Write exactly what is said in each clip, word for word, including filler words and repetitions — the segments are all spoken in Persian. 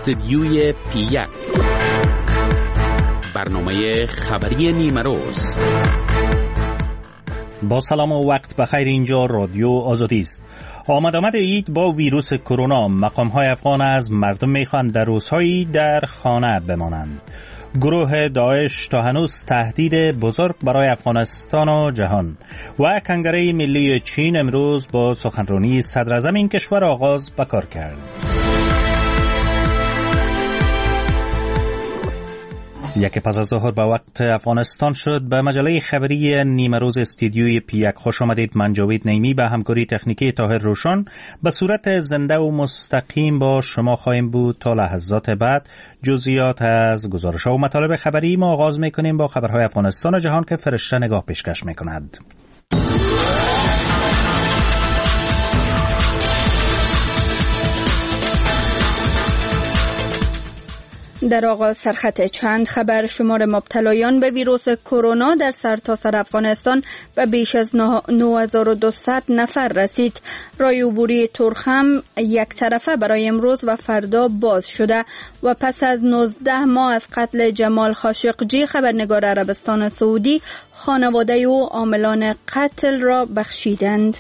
استدیوی پی یک، برنامه خبری نیمه روز. با سلام و وقت بخیر، اینجا رادیو آزادی است. آمد آمد عید با ویروس کرونا، مقام‌های افغان از مردم می‌خواهند در روزهایی در خانه بمانند. گروه داعش تا هنوز تهدید بزرگ برای افغانستان و جهان. و کنگره ملی چین امروز با سخنرانی صدر اعظم این کشور آغاز به کار کرد. یک پس از ظهر به وقت افغانستان شد. به مجله خبری نیمه روز استودیوی پی یک خوش آمدید. من جاوید نیمی به همکاری تکنیکی طاهر روشن به صورت زنده و مستقیم با شما خواهیم بود تا لحظات بعد. جزئیات از گزارش‌ها و مطالب خبری ما آغاز می‌کنیم با خبرهای افغانستان و جهان که فرشته نگاه پیشکش می‌کند. در آغاز سرخط چند خبر. شمار مبتلایان به ویروس کرونا در سرتاسر افغانستان به بیش از نه هزار و دویست نفر رسید. راه عبوری تورخم یک طرفه برای امروز و فردا باز شده و پس از نوزده ماه از قتل جمال خاشقجی خبرنگار عربستان سعودی، خانواده او عاملان قتل را بخشیدند.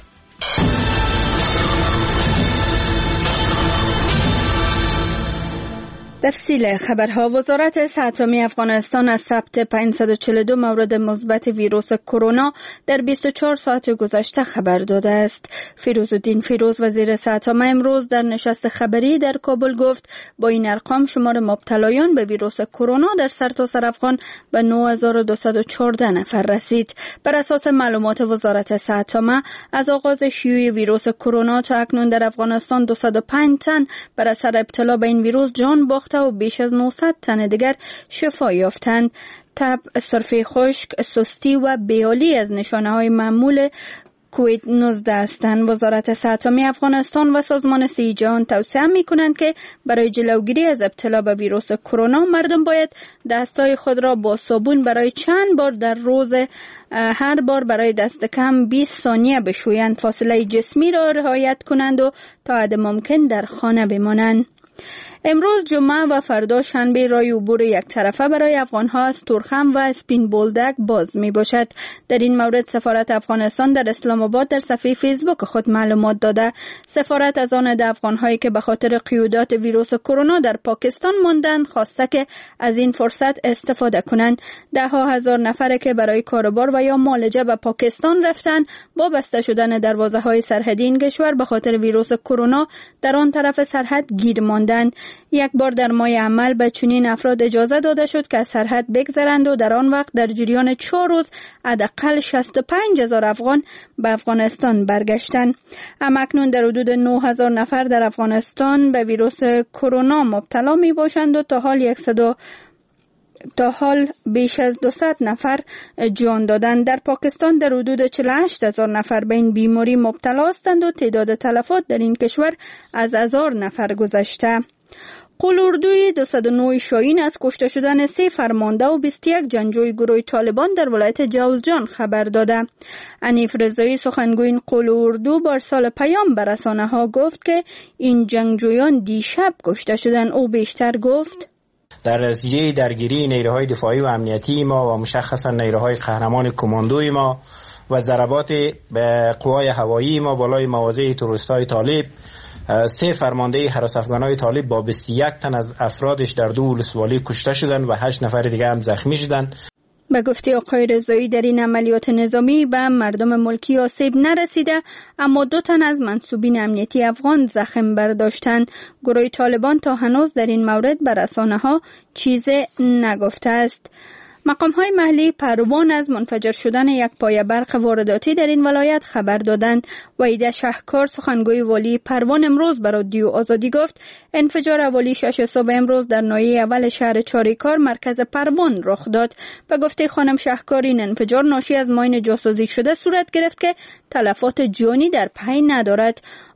تفصیل خبرها. وزارت صحت عامه افغانستان از ثبت پانصد و چهل و دو مورد مثبت ویروس کرونا در بیست و چهار ساعت گذشته خبر داده است. فیروزالدین فیروز وزیر صحت عامه امروز در نشست خبری در کابل گفت با این ارقام شمار مبتلایان به ویروس کرونا در سرتاسر افغان به نه هزار و دویست و چهارده نفر رسید. بر اساس معلومات وزارت صحت عامه از آغاز شیوع ویروس کرونا تا اکنون در افغانستان دویست و پنج تن بر اثر ابتلا به این ویروس جان باخته و بیش از نهصد تن دیگر شفا یافتند. تب، سرفه خشک، سستی و بیحالی از نشانه‌های معمول کووید نوزده هستند. وزارت صحت عامه افغانستان و سازمان صحت جهان توصیه می‌کنند که برای جلوگیری از ابتلا به ویروس کرونا مردم باید دستهای خود را با صابون برای چند بار در روز هر بار برای دست کم بیست ثانیه بشویند، فاصله جسمی را رعایت کنند و تا حد ممکن در خانه بمانند. امروز جمعه و فردا شنبه راه عبور یک طرفه برای افغان‌ها از تورخم و اسپین بولدک باز می باشد. در این مورد سفارت افغانستان در اسلام آباد در صفحه فیسبوک خود معلومات داده. سفارت از آن افغان‌هایی که به خاطر قیودات ویروس کرونا در پاکستان ماندند خواسته که از این فرصت استفاده کنند. ده ها هزار نفر که برای کاروبار و یا معالجه به پاکستان رفتند با بسته شدن دروازه‌های سرحدی این کشور به خاطر ویروس کرونا در آن طرف سرحد گیر ماندند. یک بار در ماه عمل به چنین افراد اجازه داده شد که از سرحد بگذرند و در آن وقت در جریان چهار روز حداقل شصت و پنج هزار افغان به افغانستان برگشتند. اما اکنون در حدود نه هزار نفر در افغانستان به ویروس کرونا مبتلا می باشند و تا حال صد تا حال بیش از دویست نفر جان دادند. در پاکستان در حدود چهل و هشت هزار نفر به این بیماری مبتلا هستند و تعداد تلفات در این کشور از هزار نفر گذشته. قول-اردوی دویست و نه شاهین از کشته شدن سه فرمانده و بیست و یک جنگجوی گروه طالبان در ولایت جوزجان خبر داده. حنیف رضایی سخنگوی این قول-اردو با ارسال پیام به رسانه‌ها گفت که این جنگجویان دیشب کشته شدند. او بیشتر گفت در نتیجه درگیری نیروهای دفاعی و امنیتی ما و مشخصا نیروهای قهرمان کماندوی ما و ضربات به قوای هوایی ما بالای مواضع تروریست‌های طالب، سه فرمانده حراس افغانای طالب با بیست و یک تن از افرادش در دو ولسوالی کشته شدند و هشت نفر دیگه هم زخمی شدند. به گفته آقای رضایی در این عملیات نظامی به مردم ملکی آسیب نرسیده، اما دو تن از منصوبین امنیتی افغان زخم برداشتند. گروه طالبان تا هنوز در این مورد به رسانه‌ها چیزی نگفته است. مقام‌های محلی پروان از منفجر شدن یک پایه برق وارداتی در این ولایت خبر دادند. وحید شهکار سخنگوی والی پروان امروز به رادیو آزادی گفت انفجار حوالی شش صبح امروز در ناحیه اول شهر چاریکار مرکز پروان رخ داد. به گفته خانم شهکار این انفجار ناشی از ماین جاسازی شده صورت گرفت که تلفات جانی در پی ندارد.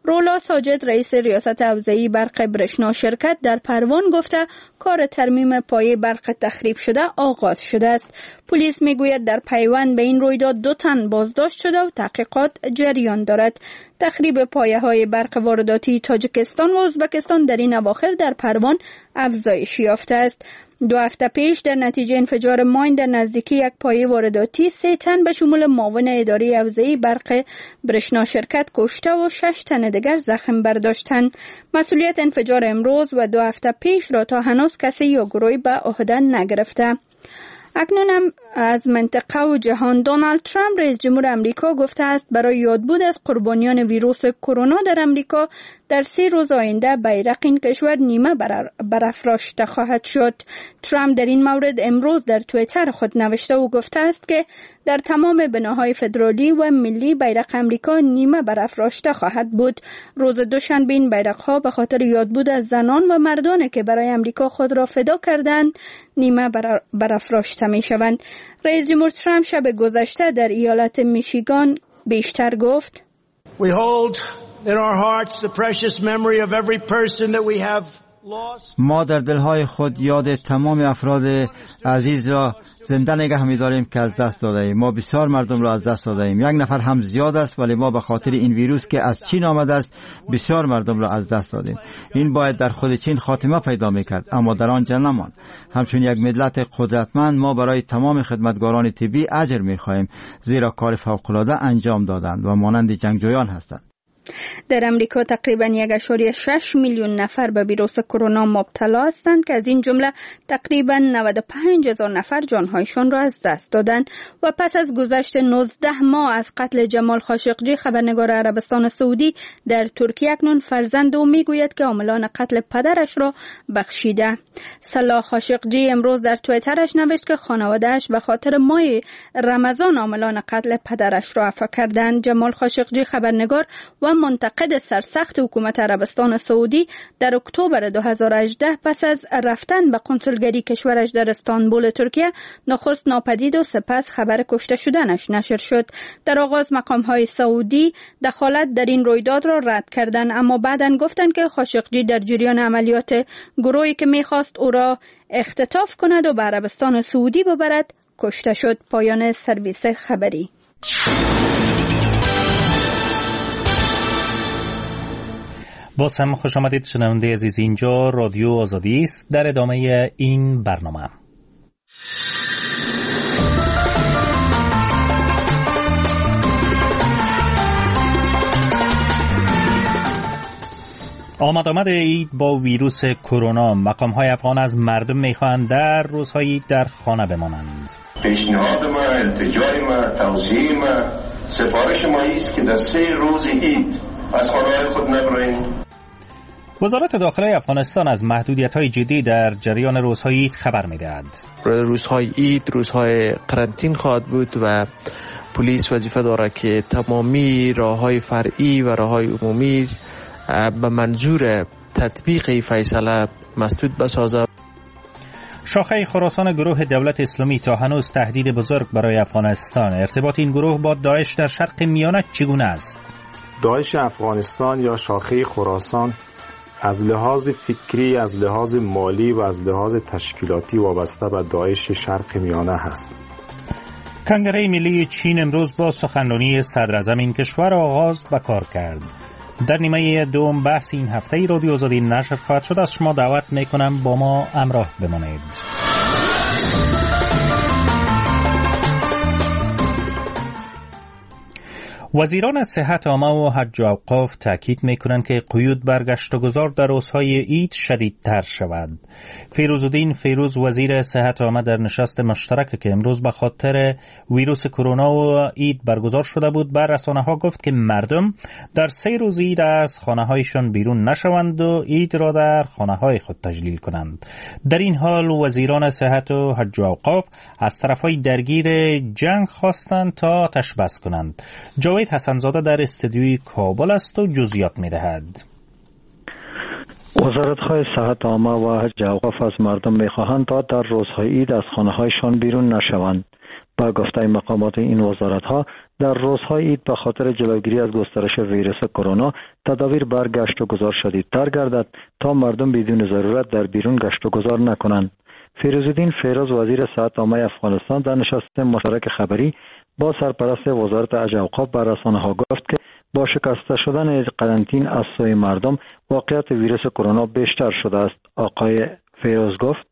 رولا ساجد رئیس ریاست حوزه‌ای برق برشنا شرکت در پروان گفته کار ترمیم پایه برق تخریب شده آغاز شده است. پلیس میگوید در پیوند به این رویداد دو تن بازداشت شده و تحقیقات جریان دارد. تخریب پایه‌های برق وارداتی تاجیکستان و ازبکستان در این اواخر در پروان افزایش یافته است. دو هفته پیش در نتیجه انفجار ماین در نزدیکی یک پایه وارداتی سه تن به شمول معاون اداره حوزه‌ای برق برشنا شرکت کشته و شش تن دیگر زخم برداشتند. مسئولیت انفجار امروز و دو هفته پیش را تا هنوز کسی یا گروهی به عهده نگرفته. اکنون هم از منطقه و جهان دونالد ترامپ رئیس جمهور امریکا گفته است برای یادبود از قربانیان ویروس کرونا در امریکا در سه روز آینده بیرق این کشور نیمه برافراشته خواهد شد. ترامپ در این مورد امروز در توییتر خود نوشته و گفته است که در تمام بناهای فدرالی و ملی بیرق امریکا نیمه برافراشته خواهد بود. روز دوشنبه این بیرق‌ها به خاطر یادبود از زنان و مردانی که برای امریکا خود را فدا کردند نیمه برافراشته می شوند. رئیس جمهور ترامپ شب گذشته در ایالت میشیگان بیشتر گفت: We hold in our hearts the precious memory of every person that we have lost. ما در دلهای خود یاد تمام افراد عزیز را زنده نگه می‌داریم که از دست داده ایم. ما بسیار مردم را از دست داده ایم. یک نفر هم زیاد است، ولی ما به خاطر این ویروس که از چین آمده است بسیار مردم را از دست دادیم. این باید در خود چین خاتمه پیدا می‌کرد، اما در آنجا نماند. همچون یک ملت قدرتمند ما برای تمام خدمتگاران طبی اجر می‌خواهیم، زیرا کار فوق‌العاده انجام دادند و مانند جنگجویان هستند. در امریکا تقریباً یک ممیز شش میلیون نفر به ویروس کرونا مبتلا هستند که از این جمله تقریباً نود و پنج هزار نفر جانهایشان را از دست دادند. و پس از گذشت نوزده ماه از قتل جمال خاشقجی خبرنگار عربستان سعودی در ترکیه اکنون فرزند او میگوید که عاملان قتل پدرش را بخشیده. صلاح خاشقجی امروز در توییترش نوشت که خانواده‌اش به خاطر ماه رمضان عاملان قتل پدرش را عفو کردند. جمال خاشقجی خبرنگار و منتقد سرسخت حکومت عربستان سعودی در اکتبر دو هزار و هجده پس از رفتن به کنسولگری کشورش در استانبول ترکیه نخست ناپدید و سپس خبر کشته شدنش نشر شد. در آغاز مقام‌های سعودی دخالت در این رویداد را رد کردند، اما بعداً گفتند که خاشقجی در جریان عملیات گروهی که می‌خواست او را اختطاف کند و به عربستان سعودی ببرد کشته شد. پایان سرویس خبری. باز هم خوش آمدید شنونده عزیز، اینجا رادیو آزادی است. در ادامه این برنامه آمد آمد عید با ویروس کرونا. مقام‌های افغان از مردم می‌خواهند در روزهای در خانه بمانند. پیشنهاد ما، التجای ما، توصیه ما، سفارش ما است که در سه روز عید از خانه‌های خود نبرین. وزارت داخله افغانستان از محدودیت‌های جدی در جریان روزهای عید خبر می‌دهد. روزهای عید روزهای قرنطین خواهد بود و پلیس وظیفه دارد که تمامی راه‌های فرعی و راه‌های عمومی به منظور تطبیق فیصله مسدود بسازد. شاخه خراسان گروه دولت اسلامی تا هنوز تهدید بزرگ برای افغانستان. ارتباط این گروه با داعش در شرق میانه چگونه است؟ داعش افغانستان یا شاخه خراسان از لحاظ فکری، از لحاظ مالی و از لحاظ تشکیلاتی وابسته به داعش شرق میانه هست. کنگره ملی چین امروز با سخنرانی صدراعظم این کشور آغاز به کار کرد. در نیمه دوم بحث این هفته رادیو آزادی نشر خواهد شد. از شما دعوت میکنم با ما همراه بمانید. وزیران صحت عامه و حج و اوقاف تاکید میکنند که قیود بر گشت و گذار در روزهای عید شدیدتر شود. فیروزالدین فیروز وزیر صحت عامه در نشست مشترک که امروز به خاطر ویروس کرونا و عید برگزار شده بود بر رسانه‌ها گفت که مردم در سه روز عید از خانه‌هایشان بیرون نشوند و عید را در خانه‌های خود تجلیل کنند. در این حال وزیران صحت و حج و اوقاف از طرفهای درگیر جنگ خواستند تا آتش بس کنند. جاوید حسنزاده در استودیوی کابل است و جزئیات می‌دهد. وزارت‌های صحت عامه و حج و اوقاف از مردم می‌خواهند تا در روزهای عید از خانه‌هایشان بیرون نشوند. با گفته مقامات این وزارت‌ها در روزهای عید به خاطر جلوگیری از گسترش ویروس کرونا تدابیر بر گشت و گذار شدیدتر گردد تا مردم بدون ضرورت در بیرون گشت و گذار نکنند. فیروزالدین فیروز وزیر صحت عامه افغانستان در نشست مشترک خبری با سرپرست وزارت حج و اوقاف بر رسانه‌ها گفت که با شکسته شدن قرنطینه از سوی مردم واقعیت ویروس کرونا بیشتر شده است. آقای فیروز گفت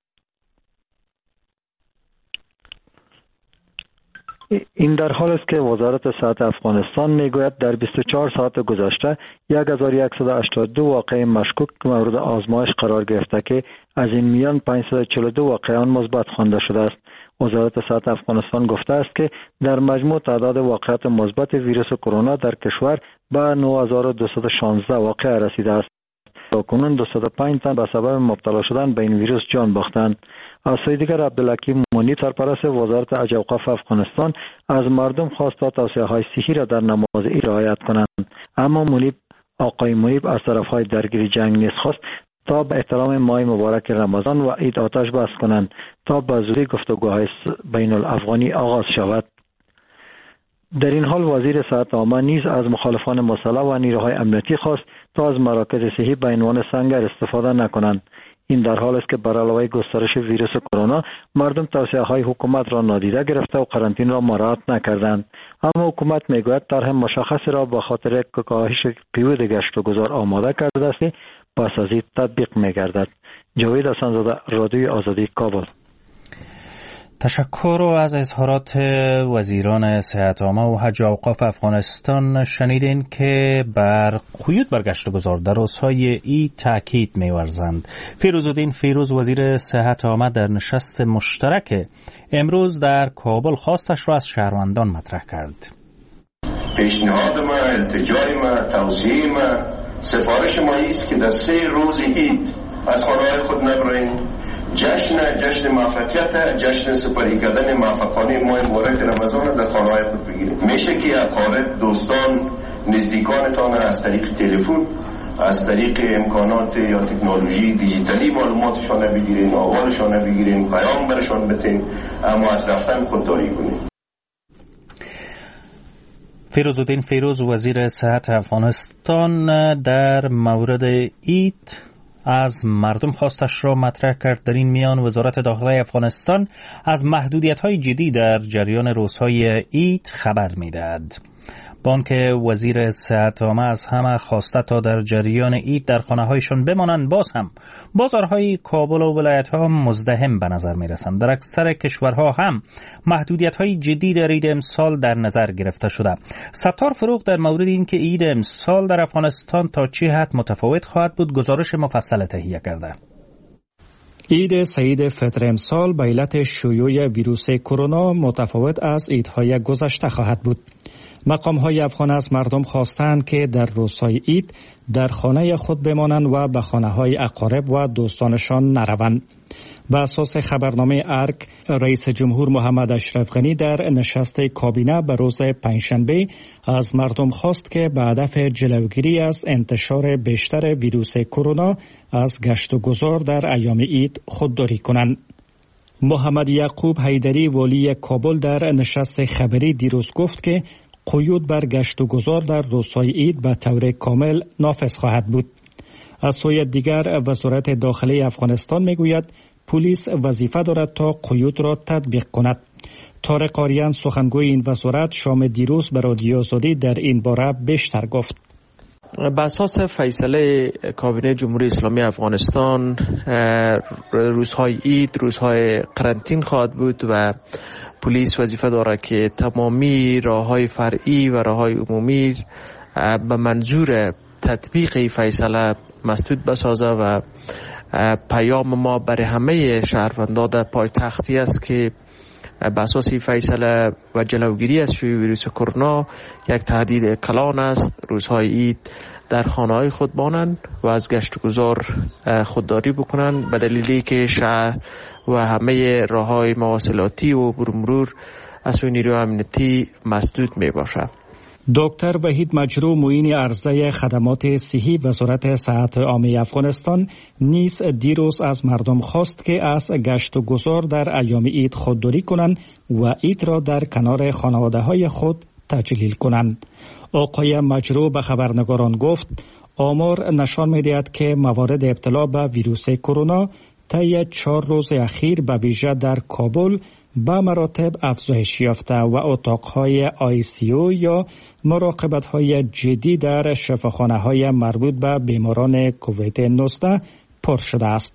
این در حال است که وزارت صحت افغانستان میگوید در بیست و چهار ساعت گذشته یک هزار و صد و هشتاد و دو واقعه مشکوک مورد آزمایش قرار گرفته که از این میان پانصد و چهل و دو واقعه آن مثبت خوانده شده است. وزارت صحت افغانستان گفته است که در مجموع تعداد واقعات مثبت ویروس کرونا در کشور به نه هزار و دویست و شانزده واقعه رسیده است. تاکنون دویست و پنج تن به سبب مبتلا شدن به این ویروس جان باختند. از سوی دیگر عبدالحکیم منیب سرپرست وزارت حج و اوقاف افغانستان از مردم خواست تا توصیه‌های صحی را در نماز عید رعایت کنند. اما منیب آقای منیب از طرف‌های درگیر جنگ نیز خواست تا به احترام ماه مبارک رمضان و عید آتش بس کنند تا به زودی گفتگوهای بین الافغانی آغاز شود. در این حال وزیر صحت عامه نیز از مخالفان مسلح و نیروهای امنیتی خواست تا از مراکز صحی به عنوان سنگر استفاده نکنند. این در حال است که بر علاوه گسترش ویروس کرونا مردم توصیه‌های حکومت را نادیده گرفته و قرنطینه را مراعات نکردند. اما حکومت میگوید طرح مشخصی را به خاطر کاهش قیود گشت و گذار آماده کرده است، پس از این تطبیق می‌گردد. جاوید حسن‌زاده، رادیوی آزادی، کابل. تشکر از اظهارات وزیران صحت عامه و حج و اوقاف افغانستان. شنیدین که بر قیود بر گشت و گذار در روزهای عید تاکید می‌ورزند. فیروزالدین فیروز وزیر صحت عامه در نشست مشترک امروز در کابل خواستش را از شهروندان مطرح کرد. پیشنهاد ما، التجای ما، توصیه ما، سفارش ما است که در سه روز عید از خانه‌های خود نبرین. جشن جشن موفقیت، جشن سپری کردن موفقانه ماه مبارک رمضان در خانه‌های خود بگیرید. میشه که اقارب، دوستان، نزدیکانتان از طریق تلفن، از طریق امکانات یا تکنولوژی دیجیتالی معلوماتشان بگیرین، احوالشان بگیرین، پیام برشان بتین، اما از رفتن خودداری کنین. فیروزالدین فیروز وزیر صحت افغانستان در مورد عید از مردم خواستش را مطرح کرد. در این میان وزارت داخلی افغانستان از محدودیت‌های جدی در جریان روزهای عید خبر می‌دهد. بانک وزیر صحت عامه از همه خواسته تا در جریان عید در خانه‌هایشان بمانند. باز هم بازارهای کابل و ولایت‌ها مزدحم به نظر می‌رسند. در اکثر کشورها هم محدودیت‌های جدی در عید امسال در نظر گرفته شده. ستار فروغ در مورد اینکه عید امسال در افغانستان تا چه حد متفاوت خواهد بود گزارش مفصل تهیه کرده. عید سعید فطر امسال به علت شیوع ویروس کرونا متفاوت از عیدهای گذشته خواهد بود. مقام‌های افغان از مردم خواستند که در روزهای عید در خانه خود بمانند و به خانه‌های اقارب و دوستانشان نروند. بر اساس خبرنامه ارگ، رئیس جمهور محمد اشرف غنی در نشست کابینه به روز پنجشنبه از مردم خواست که به هدف جلوگیری از انتشار بیشتر ویروس کرونا از گشت و گذار در ایام عید خودداری کنند. محمد یعقوب حیدری والی کابل در نشست خبری دیروز گفت که قیود بر گشت و گذار در روزهای عید به طور کامل نافذ خواهد بود. از سوی دیگر وزارت داخلی افغانستان میگوید پلیس وظیفه دارد تا قیود را تطبیق کند. طارق آریان سخنگوی این وزارت شام دیروز به رادیو آزادی در این باره بیشتر گفت. بر اساس فیصله کابینه جمهوری اسلامی افغانستان روزهای عید روزهای قرنطینه خواهد بود و پلیس وظیفه دارد که تمامی راههای فرعی و راههای عمومی به منظور تطبیق فیصله مسدود بسازه و پیام ما برای همه شهروندان در پایتختی است که به اساس فیصله و جلوگیری از شیوع ویروس کرونا یک تهدید کلان است. روزهای عید در خانه‌های خود مانند و از گشت و گذار خودداری بکنند به دلیلی که شهر و همه راه‌های مواصلاتی و مرور از سوی نیروی امنیتی مسدود می باشد. دکتر وحید مجرو معین عرضه خدمات صحی وزارت صحت عامه افغانستان نیز دیروز از مردم خواست که از گشت و گذار در ایام عید خودداری کنند و عید را در کنار خانواده‌های خود تجلیل کنند. آقای مجرو به خبرنگاران گفت آمار نشان می‌دهد که موارد ابتلا به ویروس کرونا طی چهار روز اخیر به ویژه در کابل به مراتب افزایش یافته و اتاق‌های آی سی او یا مراقبت‌های جدی در شفاخانه‌های مربوط به بیماران کووید نوزده پر شده است.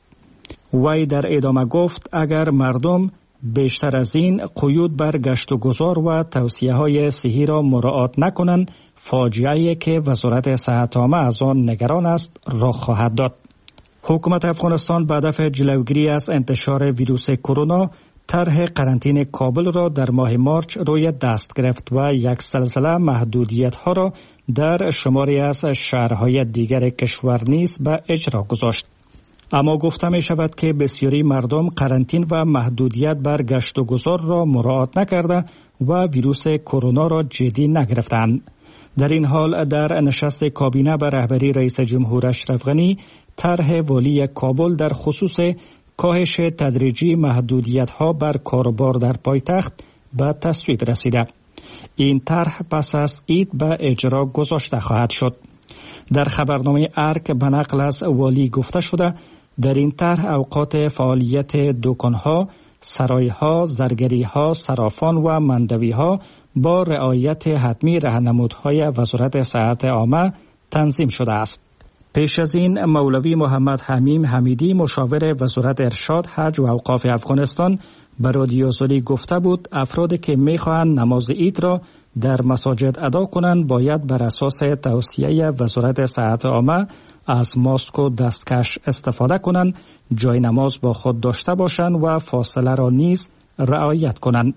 وی در ادامه گفت اگر مردم بیشتر از این قیود بر گشت و گذار و توصیه‌های صحی را مراعات نکنند، فاجعه‌ای که وزارت صحت عامه از آن نگران است رخ خواهد داد. حکومت افغانستان به هدف جلوگیری از انتشار ویروس کرونا طرح قرنطینه کابل را در ماه مارچ روی دست گرفت و یک سلسله محدودیت‌ها را در شماری از شهرهای دیگر کشور نیز به اجرا گذاشت. اما گفته می شود که بسیاری مردم قرنطینه و محدودیت بر گشت و گذار را مراعات نکرده و ویروس کرونا را جدی نگرفتند. در این حال در نشست کابینه به رهبری رئیس جمهور اشرف غنی طرح والی کابل در خصوص کاهش تدریجی محدودیت‌ها بر کاروبار در پایتخت به تصویب رسیده. این طرح پس از عید به اجرا گذاشته خواهد شد. در خبرنامه ارک به نقل از والی گفته شده در این طرح اوقات فعالیت دکان‌ها، سرای‌ها، زرگری‌ها، صرافان و مندوی‌ها با رعایت حتمی راهنمودهای وزارت صحت عامه تنظیم شده است. پیش از این مولوی محمد حمیم حمیدی مشاور وزارت ارشاد، حج و اوقاف افغانستان به رادیو زلی گفته بود افرادی که می‌خواهند نماز عید را در مساجد ادا کنند باید بر اساس توصیه وزارت صحت عامه از ماسک و دستکش استفاده کنند، جای نماز با خود داشته باشند و فاصله را نیز رعایت کنند.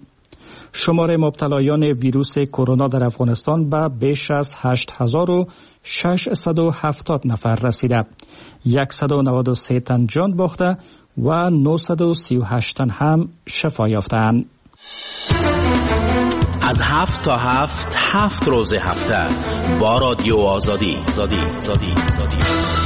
شمار مبتلایان ویروس کرونا در افغانستان به بیش از هشت هزار و ششصد و هفتاد نفر رسیده. صد و نود و سه تن جان باخته و نهصد و سی و هشت تن هم شفا یافتند. از هفت تا هفت هفت روز هفته با رادیو آزادی. آزادی. آزادی. آزادی.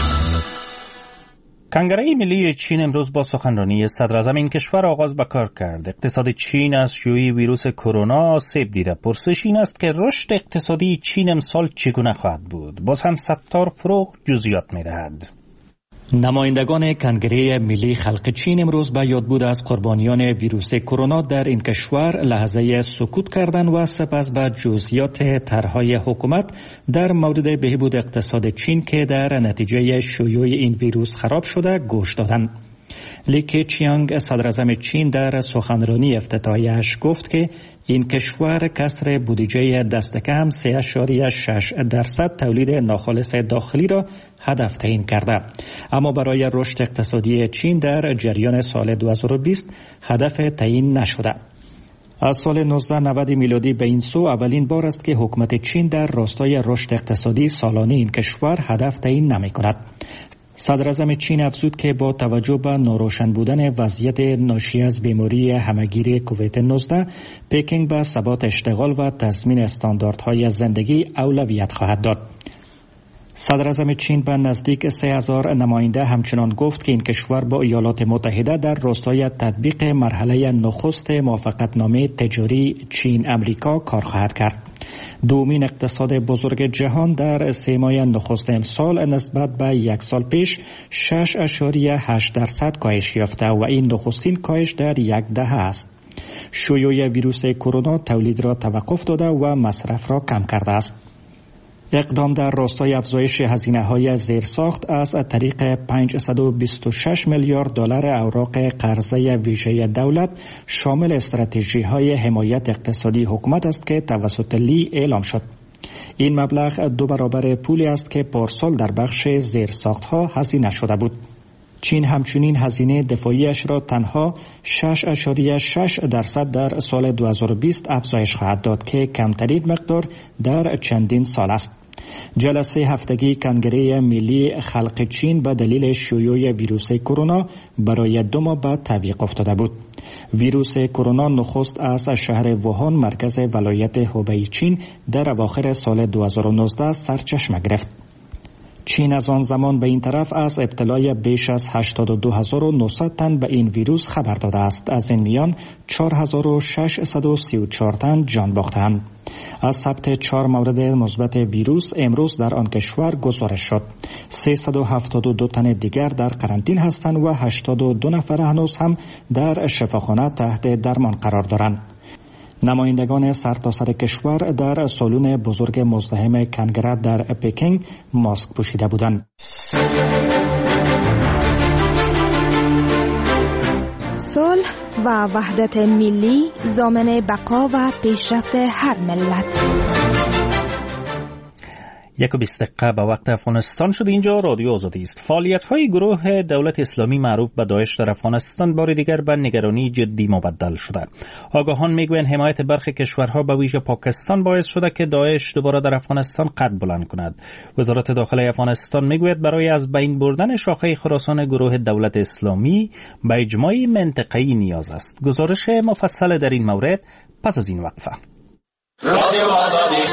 کنگره ملی چین امروز با سخنرانی صدراعظم این کشور آغاز به کار کرد. اقتصاد چین از شیوع ویروس کرونا آسیب دیده. پرسش این است که رشد اقتصادی چین امسال چگونه خواهد بود؟ باز هم ستار فروغ جزئیات می‌دهد. نمایندگان کنگره ملی خلق چین امروز به یادبود از قربانیان ویروس کرونا در این کشور لحظه سکوت کردند و سپس به جزئیات طرح‌های حکومت در مورد بهبود اقتصاد چین که در نتیجه شیوع این ویروس خراب شده گوش دادند. لی کیچیانگ صدراعظم چین در سخنرانی افتتاحیه‌اش گفت که این کشور کسر بودجه دست کم سه اشاریه شش درصد تولید ناخالص داخلی را هدف تعیین کرده، اما برای رشد اقتصادی چین در جریان سال دو هزار و بیست هدف تعیین نشده. از سال نوزده نود میلادی به این سو اولین بار است که حکومت چین در راستای رشد اقتصادی سالانه این کشور هدف تعیین نمی کند. صدراعظم چین افزود که با توجه به ناروشن بودن وضعیت ناشی از بیماری همهگیری کووید نوزده، پکینگ به ثبات اشتغال و تضمین استانداردهای زندگی اولویت خواهد داد. صدراعظم چین به نزدیک سه هزار نماینده همچنان گفت که این کشور با ایالات متحده در راستای تطبیق مرحله نخست موافقتنامه تجاری چین امریکا کار خواهد کرد. دومین اقتصاد بزرگ جهان در سه ماه نخست امسال نسبت به یک سال پیش شش اشاریه هشت درصد کاهش یافته و این نخستین کاهش در یک دهه است. شیوع ویروس کرونا تولید را توقف داده و مصرف را کم کرده است. اقدام در راستای افزایش هزینه‌های زیرساخت از طریق پانصد و بیست و شش میلیارد دلار اوراق قرضه ویژه دولت شامل استراتژی‌های حمایت اقتصادی حکومت است که توسط لی اعلام شد. این مبلغ دو برابر پولی است که پارسال در بخش زیرساخت‌ها هزینه شده بود. چین همچنین هزینه دفاعیش را تنها شش اشاریه شش درصد در سال دو هزار و بیست افزایش خواهد داد که کمترین مقدار در چندین سال است. جلسه هفتگی کنگره ملی خلق چین به دلیل شیوع ویروس کرونا برای دو ماه بعد تعویق افتاده بود. ویروس کرونا نخست از شهر ووهان مرکز ولایت هوبی چین در اواخر سال دو هزار و نوزده سرچشمه گرفت. چین از آن زمان به این طرف از ابتلای بیش از هشتاد و دو هزار و نهصد تن به این ویروس خبر داده است. از این میان چهار هزار و ششصد و سی و چهار تن جان باختند. از ثبت چهار مورد مثبت ویروس امروز در آن کشور گزارش شد. سیصد و هفتاد و دو تن دیگر در قرنطین هستند و هشتاد و دو نفر هنوز هم در شفاخانه تحت درمان قرار دارند. نمایندگان سرتاسر کشور در سالن بزرگ مزدحم کنگره در پکینگ ماسک پوشیده بودند. صلح و وحدت ملی ضامن بقا و پیشرفت هر ملت. یک و بیست دقیقه به وقت افغانستان شد. اینجا رادیو آزادی است. فعالیت‌های گروه دولت اسلامی معروف به داعش در افغانستان بار دیگر به نگرانی جدی مبدل شده. آگاهان میگویند حمایت برخی کشورها به ویژه پاکستان باعث شده که داعش دوباره در افغانستان قد بلند کند. وزارت داخلی افغانستان میگوید برای از بین بردن شاخه خراسان گروه دولت اسلامی به اجماع منطقه‌ای نیاز است. گزارش مفصل در این مورد پس از این وقفه. رادیو آزادی.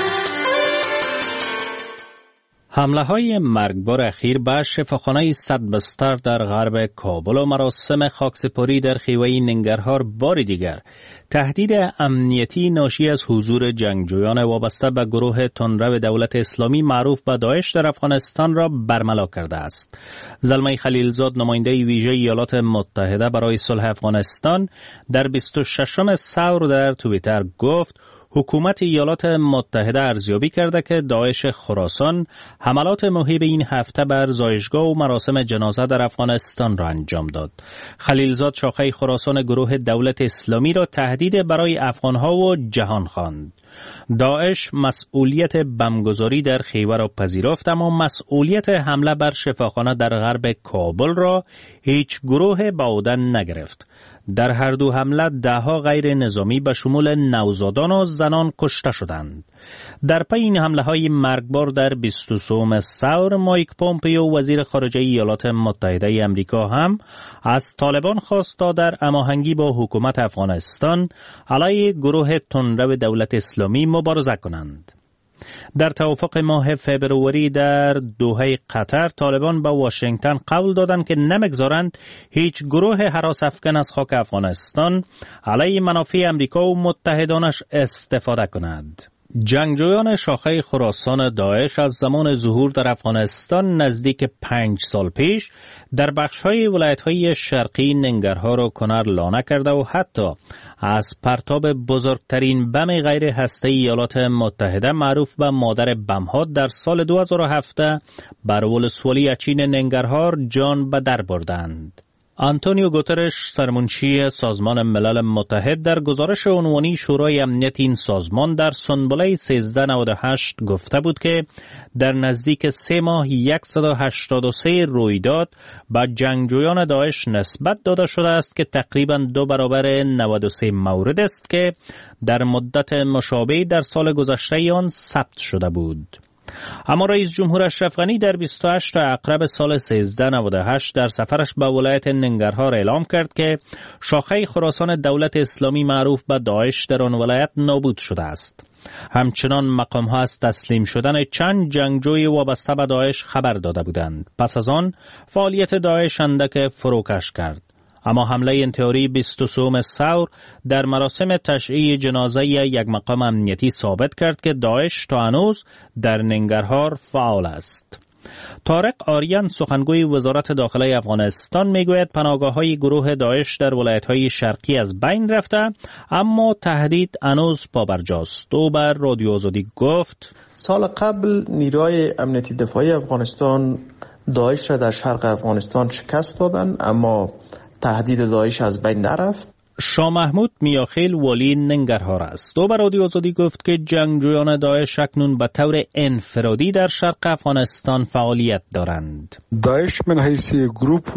حمله های مرگبار اخیر به شفاخانه صد بستر در غرب کابل و مراسم خاکسپاری در خیوه ننگرهار بار دیگر تهدید امنیتی ناشی از حضور جنگجویان وابسته به گروه تندرو دولت اسلامی معروف به داعش در افغانستان را برملا کرده است. زلمه خلیلزاد نماینده ویژه ایالات متحده برای صلح افغانستان در بیست و ششم ثور در توییتر گفت حکومت ایالات متحده ارزیابی کرده که داعش خراسان حملات مهیب این هفته بر زایشگاه و مراسم جنازه در افغانستان را انجام داد. خلیلزاد شاخه خراسان گروه دولت اسلامی را تهدید برای افغانها و جهان خواند. داعش مسئولیت بمبگذاری در خیوه را پذیرفت، اما مسئولیت حمله بر شفاخانه در غرب کابل را هیچ گروه به عهده نگرفت. در هر دو حمله دهها غیر نظامی به شمول نوزادان و زنان کشته شدند. در پی این حمله های مرگبار در بیست و سوم ثور مایک پومپیو وزیر خارجه ایالات متحده امریکا هم از طالبان خواست تا در هماهنگی با حکومت افغانستان علیه گروه تندرو دولت اسلامی مبارزه کنند. در توافق ماه فبروری در دوحه قطر طالبان به واشنگتن قول دادند که نمیگذارند هیچ گروه هراس افکن از خاک افغانستان علیه منافع امریکا و متحدانش استفاده کند. جنگجویان شاخه خراسان داعش از زمان ظهور در افغانستان نزدیک پنج سال پیش در بخش‌های ولایت‌های شرقی ننگرهار و کنر لانه کرده و حتی از پرتاب بزرگترین بم غیر هسته‌ای ایالات متحده معروف به مادر بم‌ها در سال دو هزار و هفت بر ولسوالی اچین ننگرهار جان به در بردند. آنتونیو گوترش سرمنشی سازمان ملل متحد در گزارش عنوانی شورای امنیت این سازمان در سنبله سیزده نود و هشت گفته بود که در نزدیک سه ماه صد و هشتاد و سه رویداد به جنگجویان داعش نسبت داده شده است که تقریباً دو برابر نود و سه مورد است که در مدت مشابه در سال گذشته آن ثبت شده بود. اما رئیس جمهور اشرف غنی در بیست و هشت عقرب سال سیزده نود و هشت در سفرش به ولایت ننگرهار اعلام کرد که شاخه خراسان دولت اسلامی معروف به داعش در آن ولایت نابود شده است. همچنان مقام ها از تسلیم شدن چند جنگجوی وابسته به داعش خبر داده بودند. پس از آن فعالیت داعش اندک فروکش کرد. اما حمله انتحاری بیست و سوم ثور در مراسم تشییع جنازه یک مقام امنیتی ثابت کرد که داعش تا هنوز در ننگرهار فعال است. طارق آریان سخنگوی وزارت داخلی افغانستان میگوید پناهگاه‌های گروه داعش در ولایت‌های شرقی از بین رفته، اما تهدید هنوز پابرجاست. او بر رادیو آزادی گفت سال قبل نیروهای امنیتی دفاعی افغانستان داعش را در شرق افغانستان شکست دادند، اما تهدید داعش از بین نرفت. شاه محمود میاخیل والی ننگرهار است. او بر رادیو آزادی گفت که جنگجویان داعش اکنون به طور انفرادی در شرق افغانستان فعالیت دارند. داعش من حیث گروپ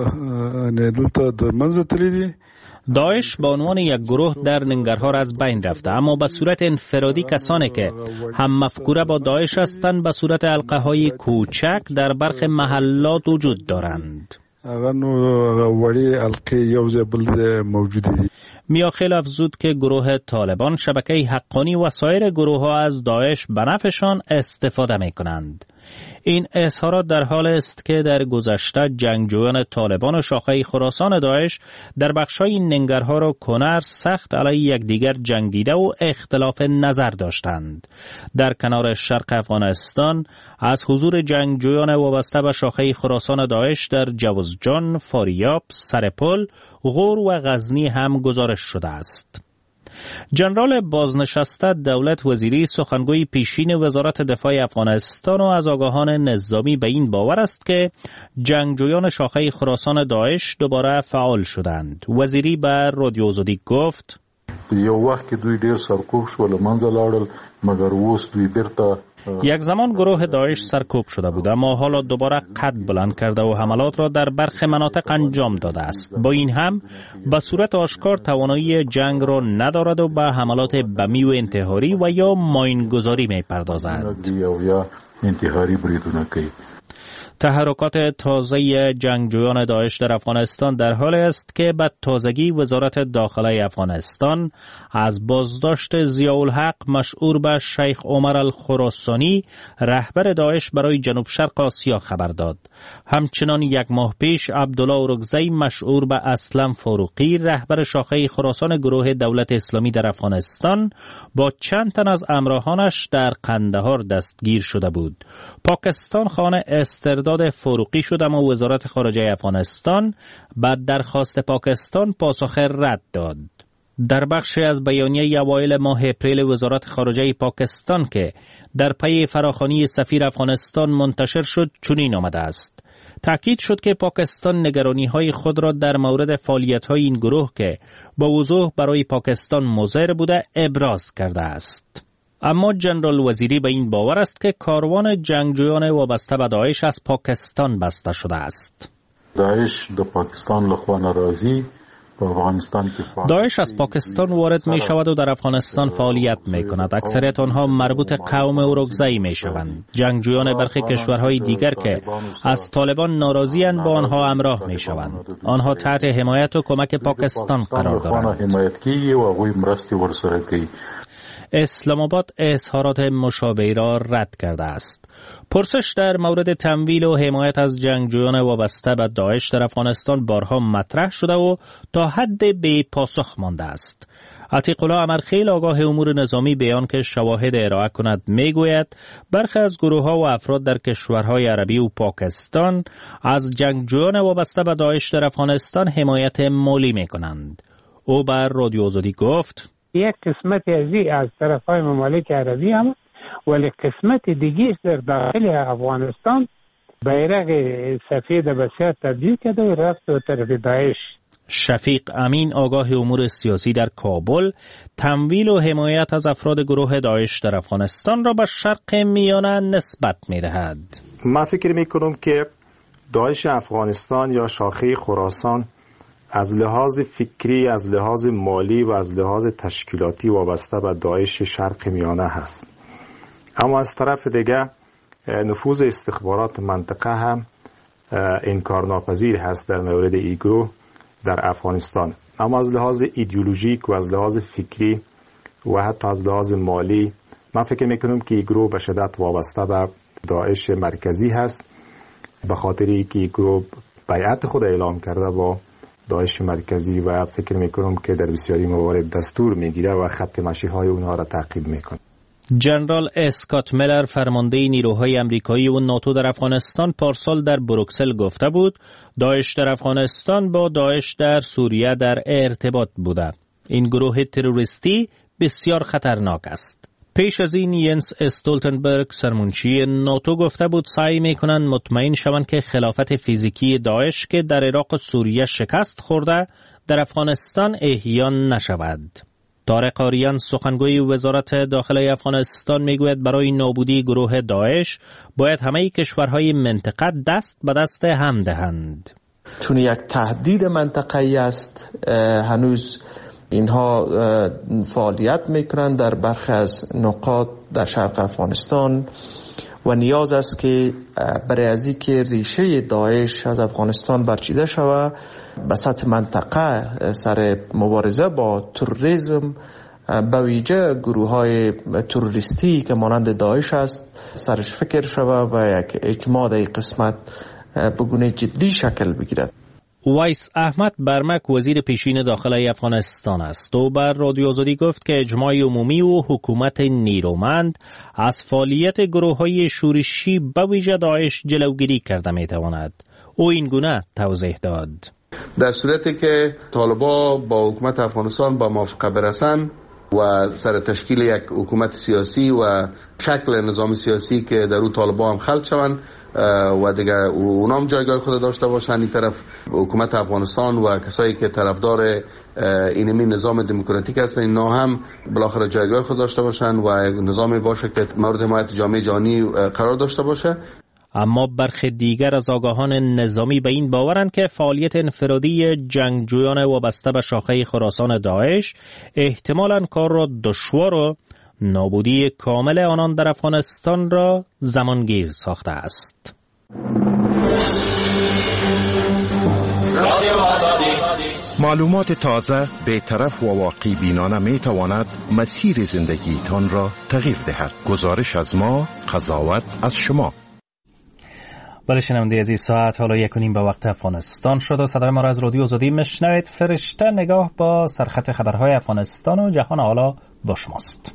نه دلته در منځ تللی دي. داعش به عنوان یک گروه در ننگرهار از بین رفته، اما به صورت انفرادی کسانی که هم مفکوره با داعش هستند به صورت حلقه های کوچک در برخی محلات وجود دارند. میاخیل افزود که گروه طالبان شبکه حقانی و سایر گروه ها از داعش به نفعشان استفاده می کنند. این اظهارات در حال است که در گذشته جنگجویان طالبان و شاخه خراسان داعش در بخش‌های ننگرهار و کنر سخت علیه یکدیگر جنگیده و اختلاف نظر داشتند. در کنار شرق افغانستان از حضور جنگجویان وابسته به شاخه خراسان داعش در جوزجان، فاریاب، سرپل، غور و غزنی هم گزارش شده است. جنرال بازنشسته دولت وزیری سخنگوی پیشین وزارت دفاع افغانستان و از آگاهان نظامی به این باور است که جنگجویان شاخه خراسان داعش دوباره فعال شدند. وزیری به رادیو آزادی گفت: یو وخت کې دوی ډیر سرکوب شول منځه لاړل مګر اوس دوی بیرته یک زمان گروه داعش سرکوب شده بود اما حالا دوباره قد بلند کرده و حملات را در برخی مناطق انجام داده است. با این هم به صورت آشکار توانایی جنگ را ندارد و به حملات بمی و انتحاری و یا ماینگذاری می پردازد. یا انتحاری بریدونه کوي. تحرکات تازه جنگجویان داعش در افغانستان در حال است که به تازگی وزارت داخله افغانستان از بازداشت ضیاءالحق مشهور به شیخ عمر الخراسانی رهبر داعش برای جنوب شرق آسیا خبر داد. همچنان یک ماه پیش عبدالله اورگزی مشهور به اسلم فاروقی رهبر شاخه خراسان گروه دولت اسلامی در افغانستان با چند تن از همراهانش در قندهار دستگیر شده بود. پاکستان خانه استرداد فاروقی شد اما وزارت خارجه افغانستان بعد درخواست پاکستان پاسخ رد داد. در بخشی از بیانیه اوایل ماه اپریل وزارت خارجه پاکستان که در پی فراخوانی سفیر افغانستان منتشر شد چنین آمده است: تاکید شد که پاکستان نگرانی‌های خود را در مورد فعالیت‌های این گروه که با وضوح برای پاکستان مضر بوده ابراز کرده است. اما جنرال وزیری به این باور است که کاروان جنگجویان وابسته به داعش از پاکستان بسته شده است. داعش د پاکستان لخوا ناراضی داعش از پاکستان وارد می شود و در افغانستان فعالیت می کند. اکثریت آنها مربوط قوم اورگزی می شوند. جنگجویان برخی کشورهای دیگر که از طالبان ناراضی اند با آنها همراه می شوند. آنها تحت حمایت و کمک پاکستان قرار دارند. اسلام آباد اظهارات مشابهی را رد کرده است. پرسش در مورد تمویل و حمایت از جنگجویان وابسته به داعش در افغانستان بارها مطرح شده و تا حد بی پاسخ مانده است. عتیق الله امرخیل آگاه امور نظامی بیان که شواهد ارائه کند میگوید برخی از گروه‌ها و افراد در کشورهای عربی و پاکستان از جنگجویان وابسته به داعش در افغانستان حمایت مالی میکنند. او بر رادیو آزادی گفت: یک قسمت ازی از طرفای ممالک عربی هم ولی قسمت دیگه در داخل افغانستان بیرق سفید بسیار تبدیل کرده و رفت و طرف داعش. شفیق امین آگاه امور سیاسی در کابل تمویل و حمایت از افراد گروه داعش در افغانستان را به شرق میانه نسبت می‌دهد. من فکر می‌کنم که داعش افغانستان یا شاخه خراسان از لحاظ فکری، از لحاظ مالی و از لحاظ تشکیلاتی وابسته به داعش شرق میانه هست. اما از طرف دیگه نفوذ استخبارات منطقه هم انکارناپذیر هست در مورد این گروه در افغانستان. اما از لحاظ ایدئولوژیک و از لحاظ فکری و حتی از لحاظ مالی من فکر میکنم که این گروه به شدت وابسته به داعش مرکزی هست، به خاطری که این گروه بیعت خود اعلام کرده با داعش مرکزی و فکر میکنم که در بسیاری موارد دستور میگیره و خط مشی های اونها را تعقیب میکنه. جنرال اسکات میلر فرمانده نیروهای امریکایی و ناتو در افغانستان پارسال در بروکسل گفته بود داعش در افغانستان با داعش در سوریه در ارتباط بوده. این گروه تروریستی بسیار خطرناک است. پیش از این ینس استولتنبرگ سرمنشی ناتو گفته بود سعی میکنند مطمئن شوند که خلافت فیزیکی داعش که در عراق و سوریه شکست خورده در افغانستان احیا نشود. طارق آریان سخنگوی وزارت داخله افغانستان میگوید برای نابودی گروه داعش باید همه کشورهای منطقه دست به دست هم دهند. چون یک تهدید منطقه‌ای است، هنوز اینها فعالیت میکنند در برخی از نقاط در شرق افغانستان و نیاز است که برای از اینکه ریشه داعش از افغانستان برچیده شود به سطح منطقه سر مبارزه با تروریسم به ویژه گروه های تروریستی که مانند داعش است سرش فکر شود و یک اجماع در قسمت بگونه جدی شکل بگیرد. وایس احمد برمک وزیر پیشین داخلی افغانستان است و بر رادیو آزادی گفت که اجماع عمومی و حکومت نیرومند از فعالیت گروه‌های شورشی به ویژه داعش جلوگیری کرده می‌تواند. او این گونه توضیح داد: در صورتی که طالبان با حکومت افغانستان با موافقه برسند و سر تشکیل یک حکومت سیاسی و شکل نظام سیاسی که در اون طالبان هم خلق شوند و دیگه اونام جایگاه خود داشته باشند، این طرف حکومت افغانستان و کسایی که طرفدار اینمی نظام دموکراتیک هستند اینا هم بالاخره جایگاه خود داشته باشند و نظامی باشه که مورد حمایت جامعه جهانی قرار داشته باشه. اما برخی دیگر از آگاهان نظامی به این باورند که فعالیت انفرادی جنگجویان وابسته به شاخه خراسان داعش احتمالاً کار را دشوار و نابودی کامل آنان در افغانستان را زمانگیر ساخته است. معلومات تازه، بی‌طرف و واقعی بینانه می تواند مسیر زندگیتان را تغییر دهد. گزارش از ما، قضاوت از شما. بله شنونده عزیز، ساعت حالا یک و نیم به وقت افغانستان شد و صدای ما را از رادیو آزادی میشنوید. فرشته نگاه با سرخط خبرهای افغانستان و جهان حالا با شماست.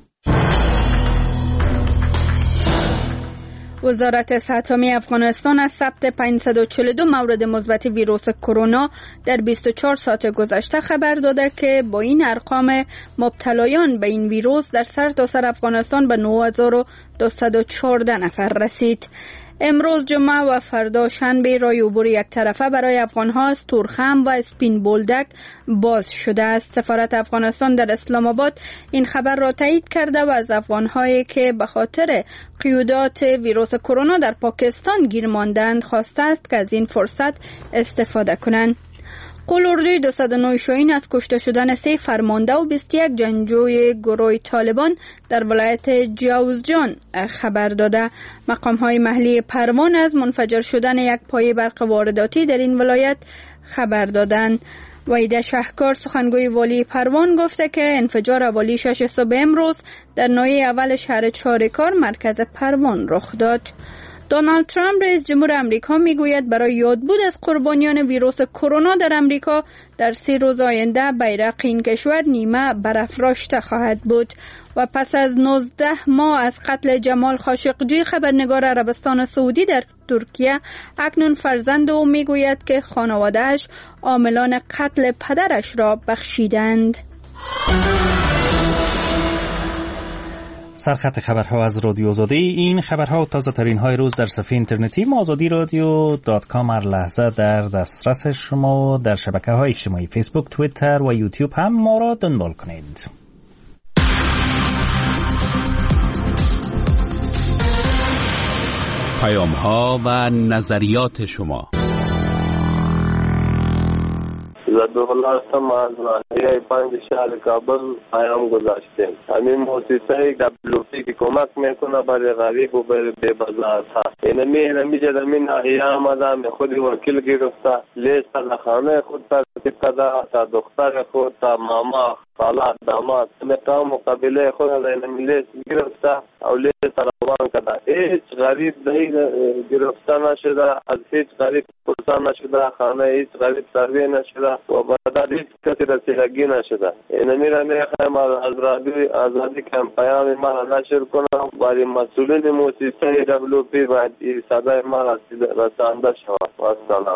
وزارت صحت عامه افغانستان از ثبت پانصد و چهل و دو مورد مثبت ویروس کرونا در بیست و چهار ساعت گذشته خبر داده که با این ارقام مبتلایان به این ویروس در سرتاسر افغانستان به نه هزار و دویست و چهارده نفر رسید. امروز جمعه و فردا شنبه راه عبور یک طرفه برای افغان‌ها از تورخم و اسپین بولدک باز شده است. سفارت افغانستان در اسلام آباد این خبر را تایید کرده و از افغان‌هایی که به خاطر قیودات ویروس کرونا در پاکستان گیر ماندند خواسته است که از این فرصت استفاده کنند. قول اردوی دویست و نه شاهین از کشته شدن سه فرمانده و بیست و یک جنگجوی گروه طالبان در ولایت جوزجان خبر داده. مقام‌های محلی پروان از منفجر شدن یک پایه برق وارداتی در این ولایت خبر دادند. وحیده شهکار سخنگوی والی پروان گفته که انفجار حوالی شش صبح امروز در ناحیه اول شهر چارکار مرکز پروان رخ داد. دونالد ترامپ رئیس جمهور امریکا میگوید برای یادبود از قربانیان ویروس کرونا در امریکا در سی روز آینده بیرق این کشور نیمه برافراشته خواهد بود. و پس از نوزده ماه از قتل جمال خاشقجی خبرنگار عربستان سعودی در ترکیه، اکنون فرزند او میگوید که خانواده‌اش عاملان قتل پدرش را بخشیدند. سرخط خبرها از رادیو آزادی. این خبرها و تازه ترین های روز در صفحه اینترنتی ما آزادی رادیو دات کام هر لحظه در دسترس شما. در شبکه های اجتماعی فیسبوک، توییتر و یوتیوب هم ما را دنبال کنید. پیام ها و نظریات شما. زدوالله هستم از ناحیه پنج شهر کابل پیام گذاشتیم. همین موسیقی دبلوپی که کمک میکنه برای غریب و برای بی‌بزاعت ها. اینمی اینمی که در این ناحیه آمده خودی وکیل گرفته، لیست از خانه خود ترتیب کرده، تا دختر خود، تا ماما، خاله، داماد، مقام و قبیله خود از اینمی لیست گرفته او لیست روان کرده. هیچ غریب دهی گرفته نشده، از هیچ غریب پرسان نشده، خانه هیچ غریب سروی نشده و بعد هیچ کسی رسیدگی نشده. اینمی را میخوایم از رادیوی آزادی که پیام ما را نشر کنم برای مسئولین موسیقی دبلوپی و صدای ما را رسانده شود. و سلام.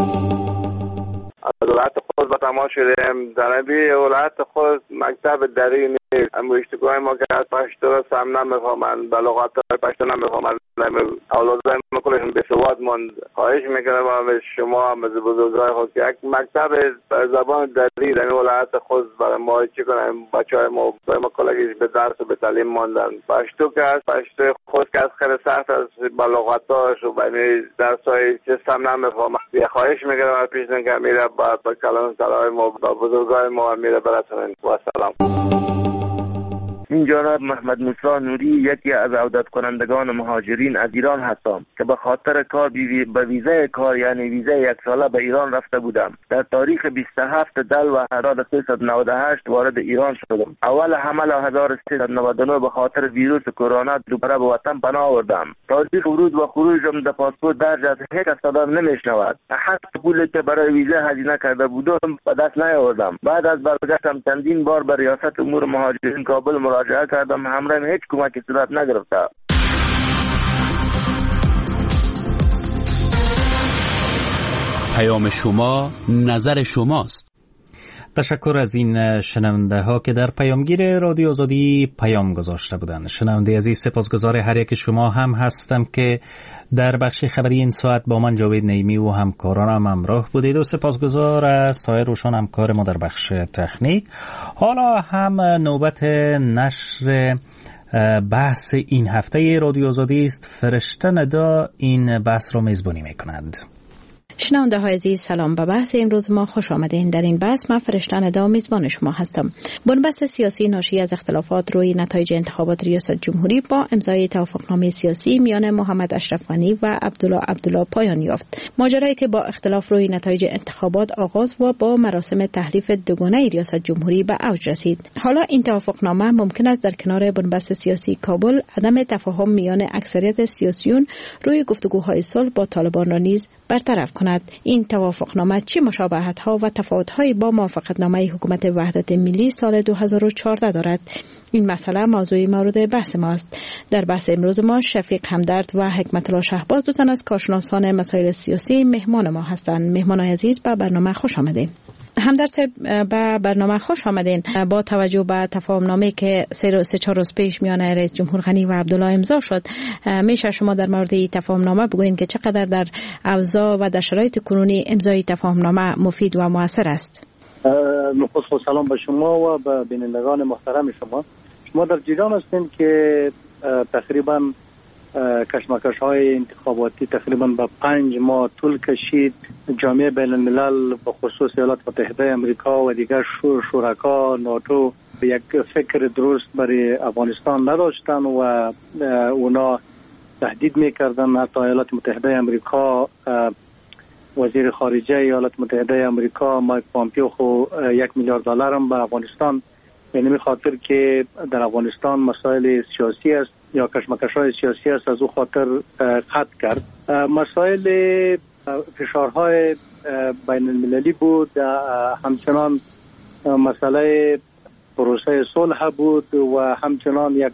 از ولایت خود به تماس شدیم. در نبی ولایت خود مکتب دری نیست. اما اشتگاه ما که از پشتو را سم نمیفهمند، بلغات پشتو نمیفهمند، اولادای مکلشون به سواد ماند. خواهش میکنم از شما از بزرگای خود که یک مکتب زبان دری در ولایت خود برای ما چی کنیم. بچه های ما برای ما کلگیش به درس و به تعلیم ماندن. پشتو که از پشتو خود که از خیلی سخت از بلغاتاش و بینی درس های چه سم نمیفهمند. خواهش میکنم از پیشتن که میره با با کلام سلام ما با بزرگای ما میره براتون و سلام. این جناب محمد موسی نوری یکی از عودت کنندگان مهاجرین از ایران هستم که به خاطر کار به ویزای کار یعنی ویزای یک ساله به ایران رفته بودم. در تاریخ بیست و هفت دل و هزار و سیصد و نود و هشت وارد ایران شدم. اول حمل هزار و سیصد و نود و نه به خاطر ویروس کرونا دوباره به وطن پناه آوردم. تاریخ ورود و خروجم در پاسپورت درج از هیچ صدا نمیشنود. حتی پولی که برای ویزا هزینه کرده بودم به دست نیاوردم. بعد از برگشتم چندین بار به ریاست امور مهاجرین کابل مراجعه کردم، همراه هیچ کمکی صورت نگرفته. پیام شما، نظر شماست. تشکر از این شنونده ها که در پیامگیر رادیو آزادی پیام گذاشته بودند. شنونده عزیز، سپاسگزار هر یک شما هم هستم که در بخش خبری این ساعت با من جاوید نعیمی و همکارانم همراه بودید و سپاسگزار از طاهر روشن همکار ما در بخش تکنیک. حالا هم نوبت نشر بحث این هفته رادیو آزادی است. فرشته ندا این بحث را میزبانی میکنند. شنونده های عزیز، سلام. به بحث امروز ما خوش آمدین. در این بحث من فرشته ندا میزبان شما هستم. بنبست سیاسی ناشی از اختلافات روی نتایج انتخابات ریاست جمهوری با امضای توافقنامه سیاسی میان محمد اشرف غنی و عبدالله عبدالله پایان یافت. ماجرایی که با اختلاف روی نتایج انتخابات آغاز و با مراسم تحریف دوگانه ریاست جمهوری به اوج رسید. حالا این توافقنامه ممکن است در کنار بنبست سیاسی کابل عدم تفاهم میان اکثریت سیاسیون روی گفتگوهای صلح با طالبان را نیز برطرف کند. این توافقنامه چه مشابهت‌ها و تفاوت‌هایی با موافقتنامه حکومت وحدت ملی سال دو هزار و چهارده دارد؟ این مسئله موضوع مورد بحث ما است. در بحث امروز ما شفیق همدرد و حکمت الله شهباز، دو تن از کارشناسان مسائل سیاسی، مهمان ما هستند. مهمانان عزیز، به برنامه خوش آمدید. همدرد به برنامه خوش آمدین. با توجه به تفاهمنامه که سه سه چهار روز پیش میان رئیس جمهور غنی و عبدالله امضا شد، میشه شما در مورد این تفاهمنامه بگوین که چقدر در اوضاع و در شرایط کنونی امضای تفاهمنامه مفید و موثر است؟ نخست سلام به شما و به بینندگان محترم شما. شما در جریان هستین که تقریبا کشمکش های انتخاباتی تقریبا به پنج ماه طول کشید. جامعه بین الملل به خصوص ایالات متحده امریکا و دیگر شور شرکا ناتو یک فکر درست برای افغانستان نداشتن و اونا تهدید میکردن. حتی ایالات متحده امریکا، وزیر خارجه ایالات متحده امریکا مایک پامپیو خو یک میلیارد دلار هم به افغانستان، یعنی می خاطر که در افغانستان مسائل سیاسی است یا کشمکش‌های سیاسی است، از او خاطر قطع کرد. مسائل فشارهای بین المللی بود، همچنان مسئله پروسه صلح بود و همچنان یک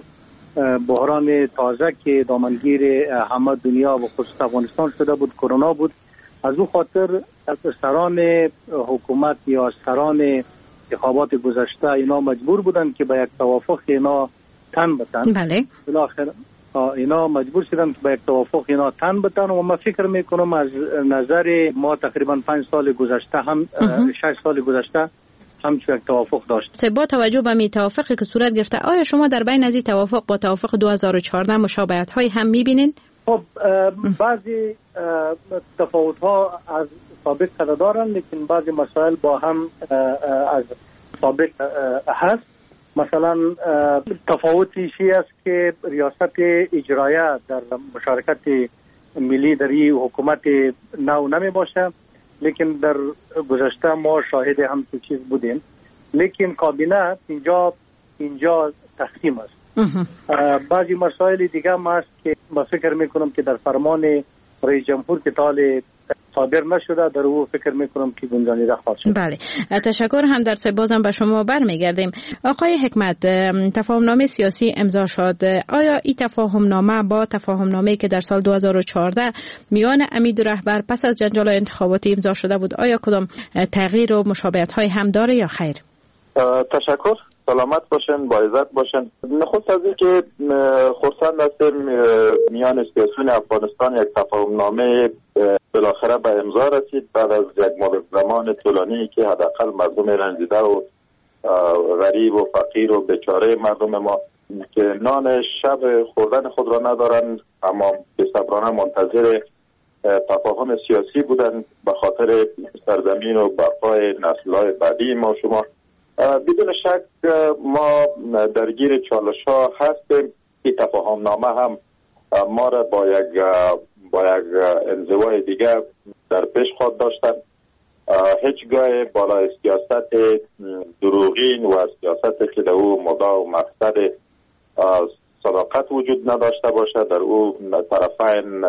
بحران تازه که دامنگیر همه دنیا و خصوص افغانستان شده بود، کرونا بود. از او خاطر سران حکومت یا سران انتخابات گذشته اینا مجبور بودن که به یک توافق اینا تن بتن. بله. بالاخره اینا مجبور شدن که به یک توافق اینا تن بتن و من فکر میکنم از نظر ما تقریبا پنج سال گذشته هم شش سال گذشته هم یک توافق داشت. با توجه به می توافقی که صورت گرفته، آیا شما در بین از این توافق با توافق دو هزار و چهارده مشابهت های هم میبینین؟ خب بعضی تفاوت ها از سابق قدر دارن، لیکن بعضی مسائل با هم از سابق هست. مثلا تفاوتیش است که ریاست اجرایه در مشارکت ملی در این حکومت نو نمی باشه، لیکن در گذشته ما شاهد هم تو چیز بودیم. لیکن کابینه اینجا اینجا تقسیم است. بعضی مسائل دیگه هم هست که ما فکر میکنم که در فرمان رئیس جمهور که تال صادر نشده، در او فکر میکنم که گنجانیده خواهد شد. بله، تشکر. هم در سه بازم به شما برمیگردیم. آقای حکمت، تفاهمنامه سیاسی امضا شد. آیا این تفاهمنامه با تفاهمنامه‌ای که در سال دو هزار و چهارده میان امید و رهبر پس از جنجال انتخاباتی امضا شده بود، آیا کدام تغییر و مشابهت‌های هم داره یا خیر؟ تشکر. سلامت باشن، با عزت باشن. نخست از این که خرسند هستیم میان سیاسیون افغانستان یک تفاهمنامه بالاخره به امضا رسید بعد از یک مدت زمان طولانی که حداقل مردم رنجیده و غریب و فقیر و بیچاره مردم ما که نان شب خوردن خود را ندارن، اما بی‌صبرانه منتظر تفاهم سیاسی بودن به خاطر سرزمین و بقای نسل‌های بعدی ما شما. بدون شک ما درگیر چالش ها هستیم. این تفاهم نامه هم ما را با یک با یک انزوای دیگه در پیش خود داشتن. هیچگاه بالای سیاست دروغین و سیاست که در او مدعا و مقصد صداقت وجود نداشته باشه، در او طرفین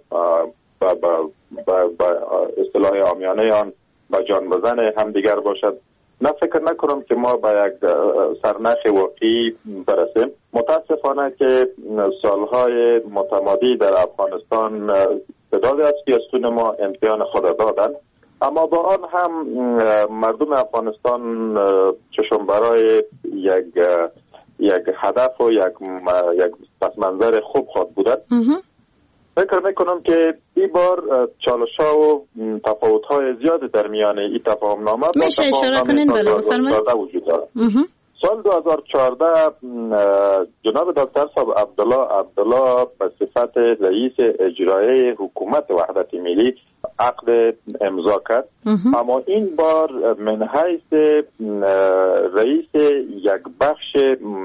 با اصطلاح عامیانه آن با جان بزن هم دیگر باشد. نه فکر نکنم که ما با یک سرنخ واقعی برسیم. متاسفانه که سالهای متمادی در افغانستان تعدادی از سیاستون ما امتحان خود دادن، اما با آن هم مردم افغانستان چشم برای یک یک هدف و یک یک پس منظر خوب خود بودند. فکر میکنم که این بار چالش‌ها و تفاوت‌های زیاد در میان این تفاهم‌نامه میشه اشاره کنین؟ بله بفرمایید. وجود دارد. سال دو هزار و چهارده جناب دکتر صاحب عبدالله عبدالله به صفت رئیس اجرایی حکومت وحدت ملی عقد امضا کرد، اما این بار من حیث رئیس یک بخش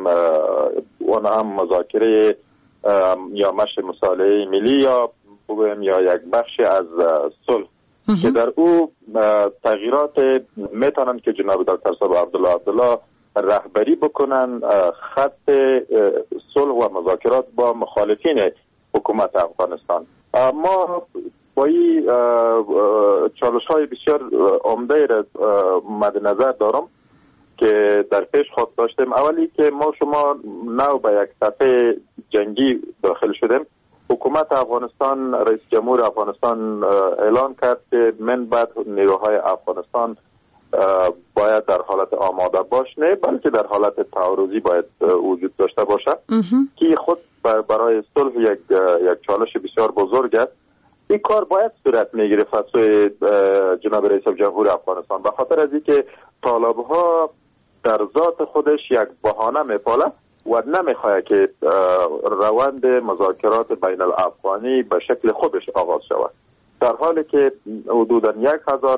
اون هم مذاکره یا مشر مصالحه ملی یا بگویم یا یک بخش از صلح که در او تغییرات میتونن که جناب دکتر صاحب عبدالله عبدالله رهبری بکنن خط صلح و مذاکرات با مخالفین حکومت افغانستان. ما با این چالش های بسیار عمده را مد نظر دارم که در پیش خود داشتیم. اولی که ما شما نو به یک صفحه جنگی داخل شدیم. حکومت افغانستان، رئیس جمهور افغانستان اعلان کرد که من بعد نیروهای افغانستان باید در حالت آماده باش، نه بلکه در حالت تعارضی باید وجود داشته باشد که خود برای صلح یک یک چالش بسیار بزرگ است. این کار باید صورت میگرفت از سوی جناب رئیس جمهور افغانستان، به خاطر از اینکه طالب‌ها در ذات خودش یک بهانه میپاله و نمیخواد که روند مذاکرات بین الافغانی به شکل خودش آغاز شود، در حالی که حدوداً یک هزار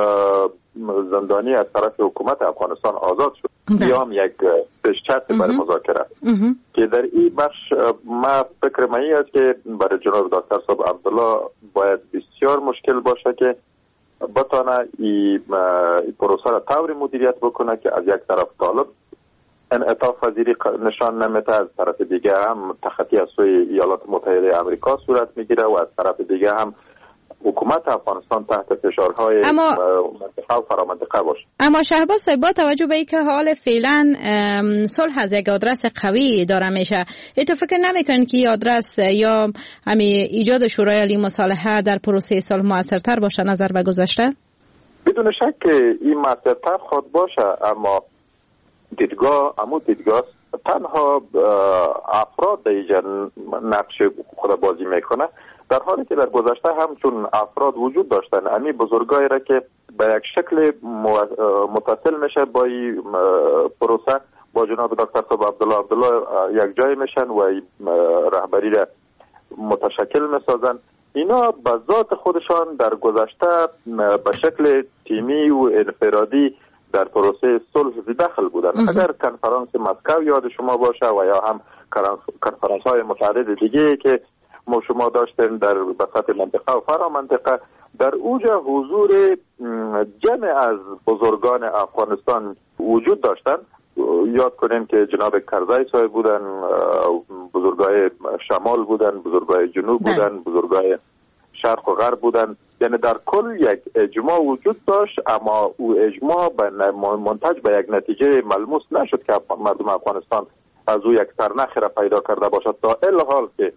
زندانی از طرف حکومت افغانستان آزاد شد. بیام یک پیشچست برای مذاکره که در این بخش ما فکر من است که برای جناب دکتر صاحب عبدالله باید بسیار مشکل باشه که بتانه این پروسه را طوری مدیریت بکنه که از یک طرف طالب انعطاف پذیری نشان نمیده، از طرف دیگه هم تخطی از سوی ایالات متحده آمریکا صورت میگیره و از طرف دیگه هم حکومت افغانستان تحت فشارهای اما منطقه و فرامنطقه باشه. اما شهباز صاحب، با توجه به اینکه حال فعلا صلح از یک آدرس قوی داره میشه، تو فکر نمیکنید که این آدرس یا همین ایجاد شورای عالی مصالحه در پروسه صلح موثرتر باشه نظر به گذشته؟ بدون شک که این موثرتر خود باشه، اما دیدگاه امو دیدگاه تنها افراد در اینجا نقش خود بازی میکنه، در حالی که در گذشته هم چون افراد وجود داشتن امی بزرگایی را که به یک شکل متصل میشه با این پروسه با جناب دکتر صاحب عبدالله عبدالله یک جای میشن و رهبری را متشکل میسازن. اینا به ذات خودشان در گذشته به شکل تیمی و انفرادی در پروسه صلح داخل بودن. اگر کنفرانس مسکو یاد شما باشه و یا هم کنفرانس های متعدد دیگه که ما شما داشتیم در بساط منطقه و فرا منطقه، در اوجا حضور جمع از بزرگان افغانستان وجود داشتن. یاد کنیم که جناب کرزی صاحب بودن، بزرگای شمال بودن، بزرگای جنوب بودن، بزرگای شرق و غرب بودن. یعنی در کل یک اجماع وجود داشت، اما او اجماع منتج به یک نتیجه ملموس نشد که مردم افغانستان از او یک سرنخ را پیدا کرده باشد، تا الحال که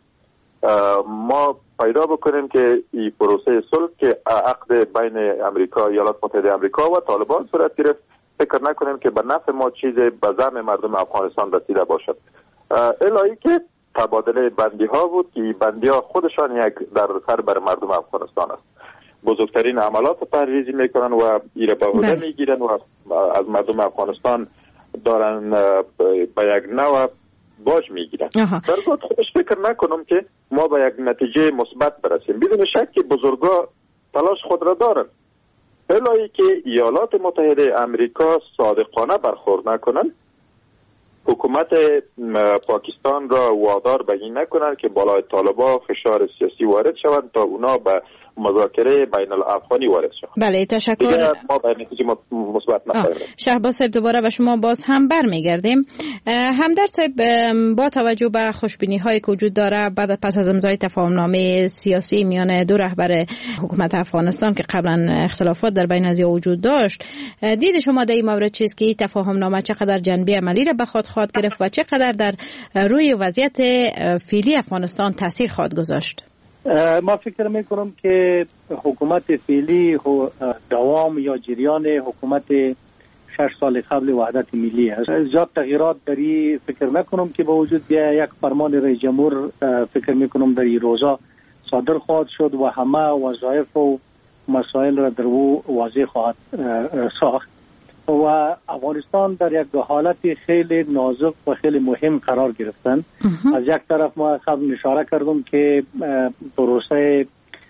ما پیدا بکنیم که این پروسه صلح که عقد بین امریکا، ایالات متحده آمریکا و طالبان صورت گرفت، فکر نکنیم که به نفع ما چیز به زعم مردم افغانستان رسیده باشد. الهی که تبادله بندی ها بود که بندی ها خودشان یک در سر بر مردم افغانستان است. بزرگترین عملات پرهیزی میکنن و ایره به عهده میگیرن و از مردم افغانستان دارن به یک نوع باج میگیرن. در ذات خودش فکر نکنم که ما به یک نتیجه مثبت برسیم. بدون شک که بزرگا تلاش خود را دارن. الهی که ایالات متحده امریکا صادقانه برخورد نکنن، حکومت پاکستان را وادار به این نکنند که بالای طالبان فشار سیاسی وارد شوند تا اونا به مذاکره بین الافغانی وارد شوند. بله تشکر. ما به نتیجه مثبت نخواهیم. شهباز صاحب دوباره به شما باز هم برمیگردیم. همدرد صاحب با توجه به خوشبینی هایی که وجود داره بعد پس از امضای تفاهم نامه سیاسی میان دو رهبر حکومت افغانستان که قبلا اختلافات در بین ازیا وجود داشت، دید شما در این مورد چیست که این تفاهم نامه چقدر جنبه عملی را به خود خواهد گرفت و چقدر در روی وضعیت فعلی افغانستان تاثیر خواهد گذاشت؟ ما فکر میکنم که حکومت فعلی دوام یا جریان حکومت شش سال قبل وحدت ملی است. زیاد تغییرات در این فکر نکنم که با وجود بیا. یک فرمان رئیس جمهور فکر میکنم در این روزا صادر خواهد شد و همه وظایف و مسائل را در او واضح خواهد ساخت و افغانستان در یک حالت خیلی نازک و خیلی مهم قرار گرفتن. از یک طرف ما قبل اشاره کردم که پروسه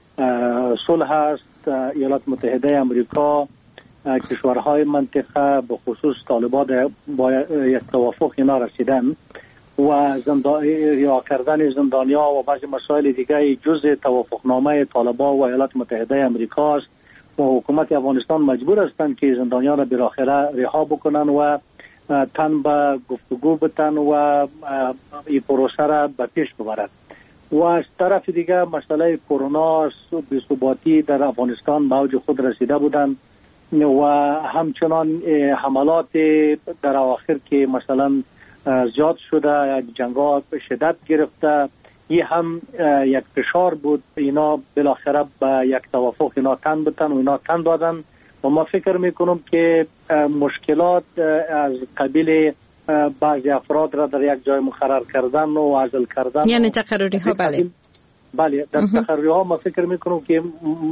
صلح است، ایالات متحده امریکا، کشورهای منطقه به خصوص طالبان با یک توافق اینا رسیدن و زندان رها کردن زندانیا و بعضی مسائل دیگه جزء توافقنامه طالبان و ایالات متحده امریکا است و حکومت افغانستان مجبور هستند که زندانیان را بالاخره رها بکنن و تن به گفتگو بتن و این پروسه را به پیش ببرد. و از طرف دیگه مسئله کرونا بی‌ثباتی در افغانستان به اوج خود رسیده بودند و همچنان حملات در اواخر که مثلا زیاد شده، جنگات شدت گرفته، این هم یک فشار بود. اینا بالاخره به یک توافق اینا تن بتن و اینا تن دادن و ما فکر میکنم که مشکلات از قبیل بعضی افراد را در یک جای مقرر کردن و عزل کردن، یعنی تقرری ها. بله بله در تقرری ها ما فکر میکنم که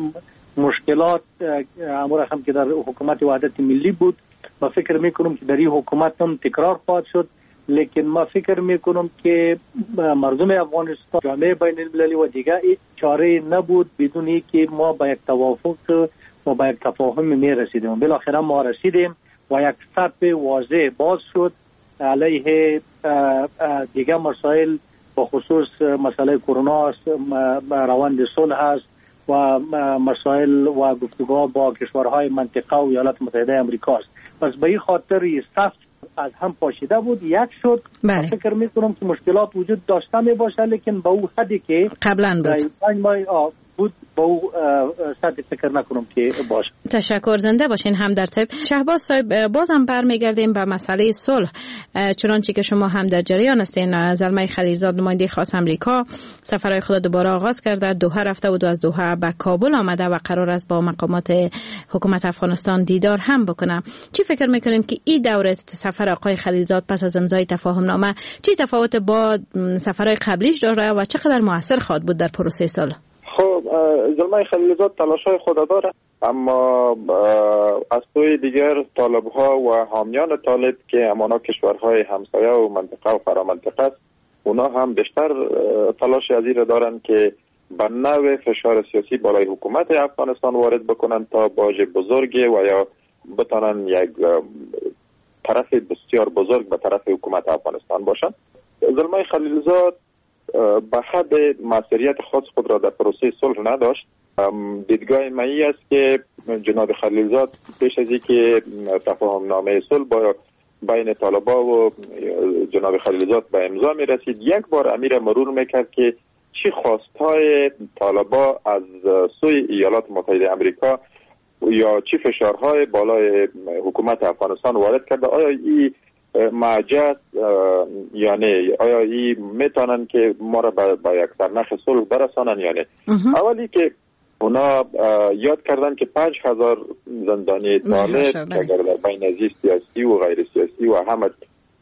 مشکلات امور هم که در حکومت وحدت ملی بود ما فکر میکنم که در این حکومت هم تکرار خواهد شد. لیکن ما فکر میکنم که مردم افغانستان، جامعه بین المللی و دیگر هیچ چاره نبود بدون اینکه ما با یک توافق و با یک تفاهم میرسیدیم. بالاخره ما رسیدیم و یک صف واضح باز شد علیه دیگر مسائل، به خصوص مسئله کرونا است، روند صلح است و مسائل و گفتگوها با کشورهای منطقه و ایالات متحده امریکا است. پس به این خاطر صف از هم پاشیده بود، یک شد. بله. فکر میکنم که مشکلات وجود داشته می باشه لیکن با او حدی که قبلا بود بود با او سطح فکر نکنم که باشه. تشکر. زنده باشین همدرد صاحب. شهباز صاحب بازم برمیگردیم به مسئله صلح، چنانچه که شما هم در جریان هستین. زلمه خلیلزاد نماینده خاص امریکا سفرهای خود دوباره آغاز کرده، دوحه رفته بود و از دوحه به کابل آمده و قرار است با مقامات حکومت افغانستان دیدار هم بکنه. چی فکر میکنین که این دوره سفر آقای خلیلزاد پس از امضای تفاهم نامه چی تفاوت با سفرهای قبلیش داره و چقدر موثر خواهد بود در پروسه صلح؟ خب زلمه خلیلزاد تلاش‌های خود داره، اما از سوی دیگر طالب‌ها و حامیان طالب که همانا کشورهای همسایه و منطقه و فرامنطقه است، اونا هم بیشتر تلاش از این دارن که به نوع فشار سیاسی بالای حکومت افغانستان وارد بکنن تا باج بزرگی و یا بتانن یک طرف بسیار بزرگ به طرف حکومت افغانستان باشن. زلمه خلیلزاد به حد مسئولیت خاص خود را در پروسه صلح نداشت. دیدگاه من است که جناب خلیلزاد پیش از اینکه تفاهم نامه صلح با بین طالبان و جناب خلیلزاد به امضا می رسید، یک بار امیر مرور میکرد که چی خواستهای طالبان از سوی ایالات متحده امریکا یا چی فشارهای بالای حکومت افغانستان وارد کرده. آیا این معجز یعنی آیا این میتونن که ما را با یک سرنخ صلح برسانن یا نه؟ اولی که اونا یاد کردن که پنج هزار زندانی طالب اگر در بین ازی سیاسی و غیر سیاسی و همه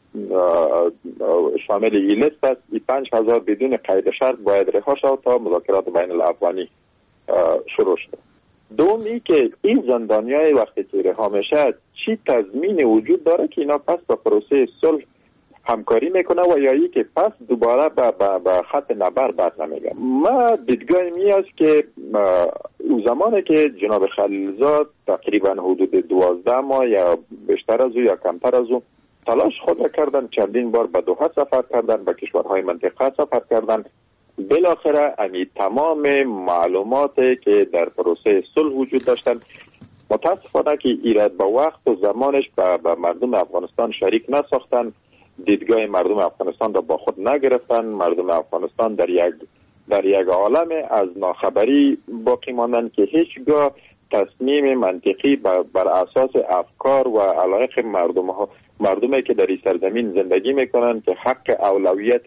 شامل این لیست است، این پنج هزار بدون قید شرط باید رها شد تا مذاکرات بین الافغانی شروع شد. دومی که این زندانیای وقتی که رها میشه چی تضمین وجود داره که اینا پس با پروسه صلح همکاری میکنه و یا ای که پس دوباره به خط نبر بر نمیگه. ما دیدگاه می است که زمانی که جناب خلیلزاد تقریبا حدود دوازده ماه یا بیشتر از او یا کمتر از او تلاش خود را کردن، چندین بار به دوحه سفر کردن، به کشورهای منطقه سفر کردن، بالاخره امی تمام معلوماتی که در پروسه صلح وجود داشتن متاسفانه که ایراد به وقت و زمانش به مردم افغانستان شریک نساختن، دیدگاه مردم افغانستان را با خود نگرفتن. مردم افغانستان در یک در یک عالم از ناخبری باقی ماندن که هیچگاه تصمیم منطقی بر اساس افکار و علایق مردم ها مردمی که در این سرزمین زندگی میکنن که حق اولویت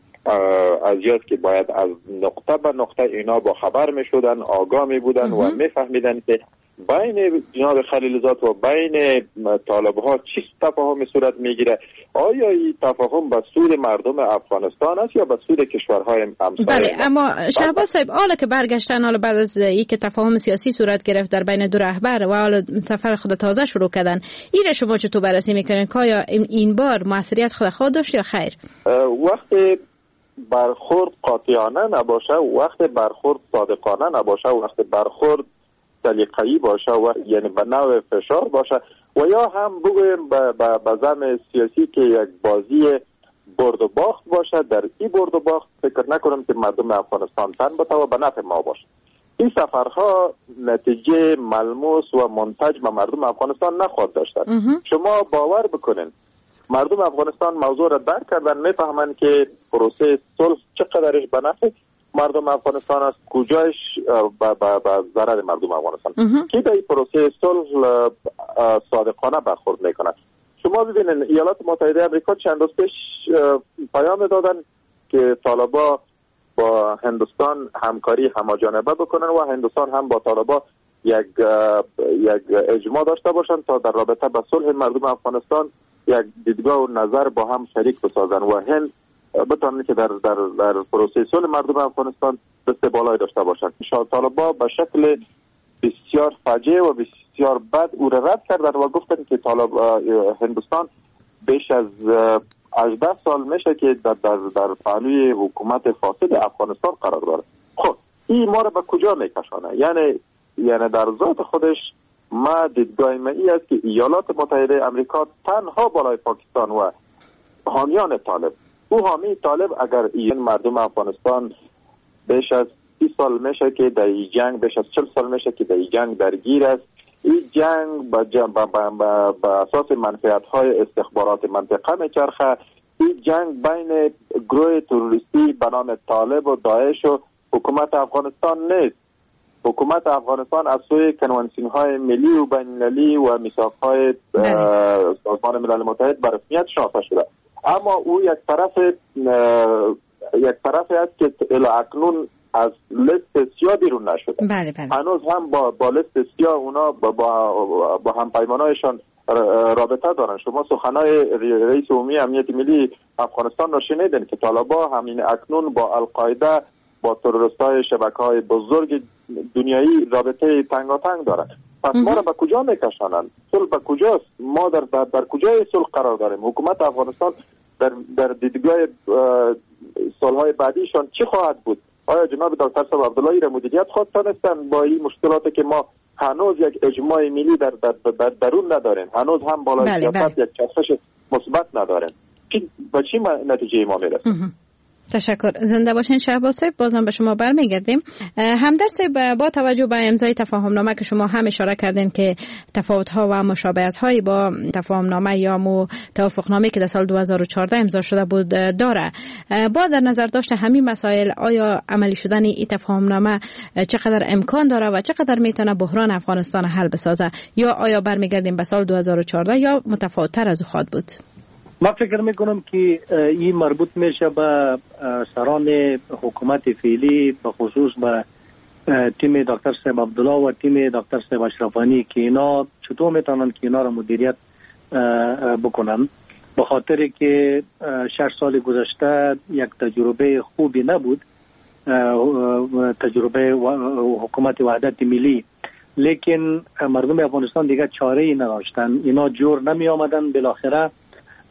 از یاد که باید از نقطه به نقطه اینا با خبر می شدن، آگاه می بودن و می فهمیدن که بین جناب خلیلزاد و بین طالب ها چی تفاهم صورت می گیره. آیا این تفاهم به سود مردم افغانستان است یا به سود کشورهای همسایه؟ بله، اما شهباز صاحب حالا که برگشتن، حالا بعد از اینکه تفاهم سیاسی صورت گرفت در بین دو رهبر و حالا سفر خود تازه شروع کردن، این را شما چطور بررسی میکنین که آیا این بار موثریت خود خود داشت یا خیر؟ وقتی برخورد قاطعانه نباشه، وقت برخورد صادقانه نباشه، وقت برخورد سلیقه‌ای باشه و یعنی به نوع فشار باشه و یا هم بگویم به زعم سیاسی که یک بازی برد و باخت باشه، در این برد و باخت فکر نکنم که مردم افغانستان تن بته و به نفع ما باشه. این سفرها نتیجه ملموس و منتج به مردم افغانستان نخواهد داشتن. شما باور بکنین مردم افغانستان موضوع را درک کردن، میفهمن که پروسه صلح چقدرش به نفع مردم افغانستان است، کجایش به ضرر مردم افغانستان. کی در این پروسه صلح صادقانه برخورد میکنه؟ شما ببینید ایالات متحده آمریکا چند روز پیش پیام دادن که طالبا با هندوستان همکاری هماجانبه بکنن و هندوستان هم با طالبا یک یک اجماع داشته باشن تا در رابطه با صلح مردم افغانستان یک دیدگاه و نظر با هم شریک بسازن و هند بتونن که در در در پروسه صلح مردم افغانستان دست بالای داشته باشن. طالبا به شکل بسیار فجیع و بسیار بد او را رد کردن و گفتن که طالب هندوستان بیش از هجده سال میشه که در در در پهلوی حکومت فاسد افغانستان قرار داره. خب این ما را به کجا میکشانه؟ یعنی یعنی در ذات خودش ما دیدگاه من این است که ایالات متحده آمریکا تنها بالای پاکستان و حامیان طالب، او حامی طالب اگر این مردم افغانستان بیش از سی سال میشه که در این جنگ، بیش از چل سال میشه که در این جنگ درگیر است، این جنگ به اساس منفعت های استخبارات منطقه میچرخه. این جنگ بین گروه تروریستی به نام طالب و داعش و حکومت افغانستان نیست. حکومت افغانستان از سوی کنوانسیون های ملی و بین المللی و میثاق های سازمان ملل متحد به رسمیت شناخته شده، اما او یک طرف یک طرف است که الی اکنون از لیست سیاه بیرون نشده. بله بله. هنوز هم با با لیست سیاه اونا با با, با هم پیمانایشان رابطه دارن. شما سخنای رئیس عمومی امنیت ملی افغانستان را شنیدین که طالبا همین اکنون با القاعده، با تروریستای شبکه‌های بزرگ دنیایی رابطه تنگاتنگ دارن. پس ما را به کجا میکشانند؟ صلح به کجاست؟ ما در در, در کجای صلح قرار داریم؟ حکومت افغانستان در در دیدگاه صلح‌های بعدیشان چی خواهد بود؟ آیا جناب دکتر صاحب عبداللهی را مدیریت خواهد تانستن با این مشکلاتی که ما هنوز یک اجماع ملی در در, در درون نداریم، هنوز هم بالای بله سیاست بله. یک چرخش مثبت نداریم؟ چی به چی نتیجه ما میرسیم؟ تشکر. زنده باشین شهباز صاحب. بازم به شما برمیگردیم. همدرد صاحب، با توجه به امضای تفاهم نامه که شما هم اشاره کردین که تفاوت ها و مشابهت هایی با تفاهم نامه یا مو توافق نامه که در سال دو هزار و چهارده امضا شده بود داره، با در نظر داشته همین مسائل آیا عملی شدن این تفاهم نامه چقدر امکان داره و چقدر میتونه بحران افغانستان حل بسازه، یا آیا برمیگردیم به سال دو هزار و چهارده یا متفاوت تر از او خواهد بود؟ ما فکر میکنم که این مربوط میشه به سران حکومت فعلی، به خصوص به تیم دکتر صاحب عبدالله و تیم دکتر صاحب اشرف غنی که اینا چطور میتونن که اینا را مدیریت بکنن، به خاطر که شش سال گذشته یک تجربه خوبی نبود، تجربه حکومت وحدت ملی، لیکن مردم افغانستان دیگه چاره ای نداشتن، اینا جور نمی آمدن. بالاخره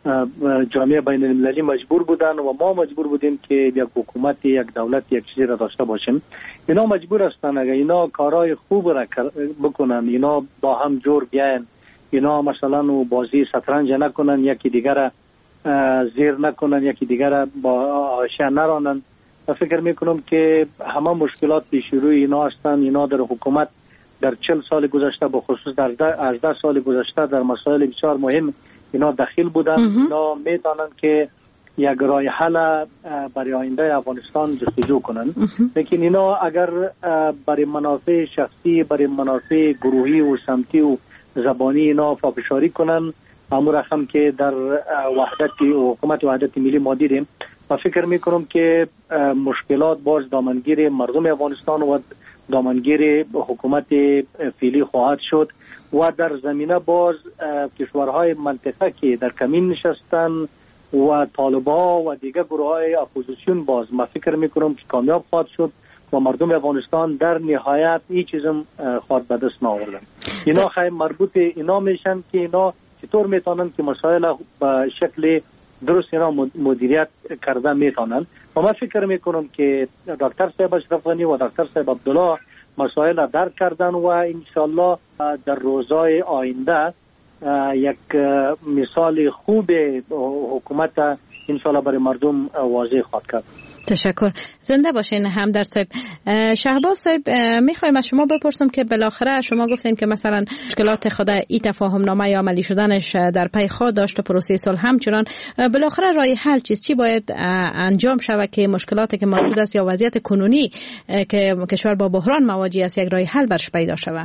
جامعه بین المللی مجبور بودن و ما مجبور بودیم که یک حکومت، یک دولت، یک چیزی را داشته باشیم. اینا مجبور هستن اگر اینا کارهای خوب را بکنن، اینا با هم جور بیاین، اینا مثلا بازی شطرنج نکنن، یکی دیگر زیر نکنن، یکی دیگر با آشه نرانن. فکر میکنم که همه مشکلات پیش روی اینا هستن. اینا در حکومت در چهل سال گذشته، به خصوص در هجده سال گذشته، در مسائل بسیار مهم اینا دخیل بودن. اینا میتونن که یک راه حل برای آینده افغانستان جستجو کنن، لیکن اینا اگر برای منافع شخصی، برای منافع گروهی و سمتی و زبانی اینا پافشاری کنن، امور هم که در وحدت و حکومت وحدت ملی ما دیدیم، و فکر میکنم که مشکلات باز دامنگیر مردم افغانستان و دامنگیر حکومت فعلی خواهد شد و در زمینه باز کشورهای منطقه که در کمین نشستن و طالبا و دیگر گروه های اپوزیسیون باز ما فکر میکنم که کامیاب خواهد شد و مردم افغانستان در نهایت هیچ چیزم خواهد به دست نآوردن. اینا خیلی مربوط اینا میشن که اینا چطور میتونن که مسائل به شکل درست اینا مدیریت کرده میتونن. و من فکر میکنم که دکتر صاحب اشرف غنی و دکتر صاحب عبدالله مسائل درک کردن و انشالله در روزهای آینده یک مثال خوب حکومت انشالله برای مردم واضح خواهد کرد. تشکر. زنده باشین همدرد صاحب. شهباز صاحب، میخوایم از شما بپرسم که بالاخره شما گفتین که مثلا مشکلات خود ای تفاهم نامه یا عملی شدنش در پی خود داشت و پروسه صلح همچنان، بالاخره راه حل چیست؟ چی باید انجام شود که مشکلاتی که موجود است یا وضعیت کنونی که کشور با بحران مواجه است یک راه حل برش پیدا شود؟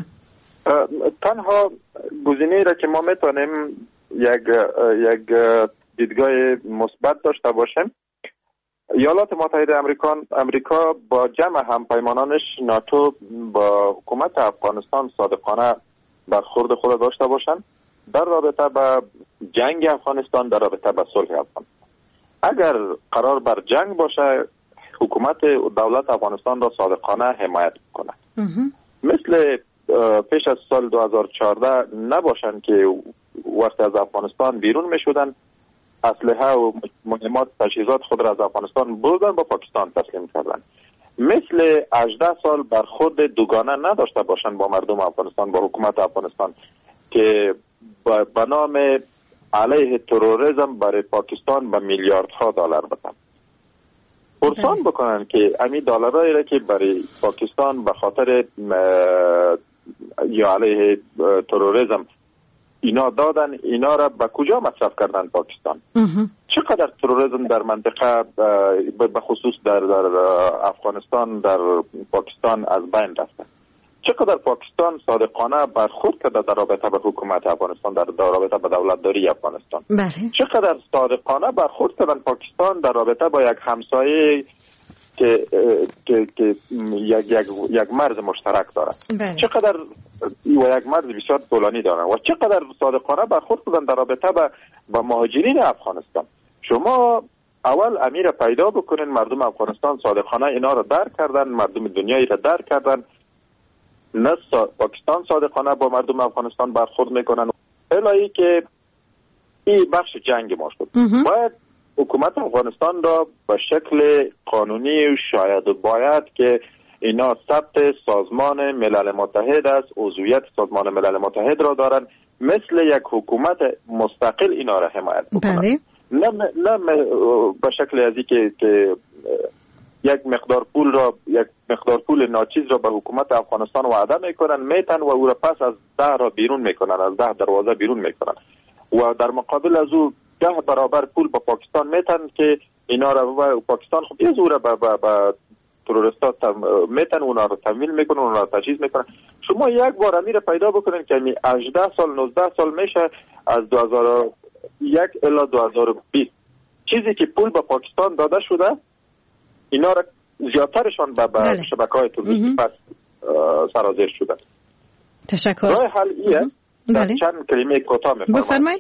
تنها گزینه‌ای را که ما میتونیم یک یک دیدگاه مثبت داشته باشیم، ایالات متحده امریکا امریکا با جمع همپیمانانش ناتو با حکومت افغانستان صادقانه برخورد خود داشته باشند در رابطه با جنگ افغانستان، در رابطه با صلح افغانستان. اگر قرار بر جنگ باشه، حکومت دولت افغانستان را صادقانه حمایت کنه، مثل پیش از سال دو هزار و چهارده نباشن که وقتی از افغانستان بیرون می شدن اسلحه و مهمات تجهیزات خود را از افغانستان بردن با پاکستان تسلیم کردن. مثل هجده سال برخورد دوگانه نداشته باشن با مردم افغانستان، با حکومت افغانستان، که به نام علیه تروریسم برای پاکستان به میلیاردها دلار بدن. پرسان بکنن که امی دلارایی را که برای پاکستان به خاطر یا علیه تروریسم اینا دادن، اینا را به کجا مصرف کردن پاکستان؟ چقدر تروریسم در منطقه به خصوص در, در افغانستان، در پاکستان از بین رفته؟ چقدر پاکستان صادقانه برخورد کرده در رابطه به حکومت افغانستان، در, در رابطه به دولتداری افغانستان؟ بله. چقدر صادقانه برخورد کردن پاکستان در رابطه با یک همسایه که که که یک یک یک مرز مشترک داره؟ بله. چقدر و یک مرز بسیار طولانی داره و چقدر صادقانه برخورد کردن در رابطه با با مهاجرین افغانستان؟ شما اول امیر پیدا بکنین مردم افغانستان صادقانه اینا رو درک کردن، مردم دنیایی رو درک کردن، نه پاکستان صادقانه با مردم افغانستان برخورد میکنن. الهی که این بخش جنگ ما شد. باید حکومت افغانستان را به شکل قانونی و شاید و باید که اینا ثبت سازمان ملل متحد است، عضویت سازمان ملل متحد را دارن، مثل یک حکومت مستقل اینا را حمایت بکنن. بله. نه نه به شکل ازی که که یک مقدار پول را یک مقدار پول ناچیز را به حکومت افغانستان وعده میکنن، میتن و او را پس از ده را بیرون میکنن، از ده دروازه بیرون میکنن و در مقابل از او ده برابر پول به پاکستان میتن که اینا را و پاکستان خب یه زوره به به به تروریستا میتن اونا رو تمویل میکنن، اونا رو تجهیز میکنن. شما یک بار امیر پیدا بکنین که می هجده سال نوزده سال میشه از دو هزار و یک الی دو هزار و بیست چیزی که پول به پاکستان داده شده، اینا را زیادترشان به بله. شبکه‌های تروریستی پس سرازیر شده. تشکر. راه حل ایه در چند کلمه کوتاه بفرمایید.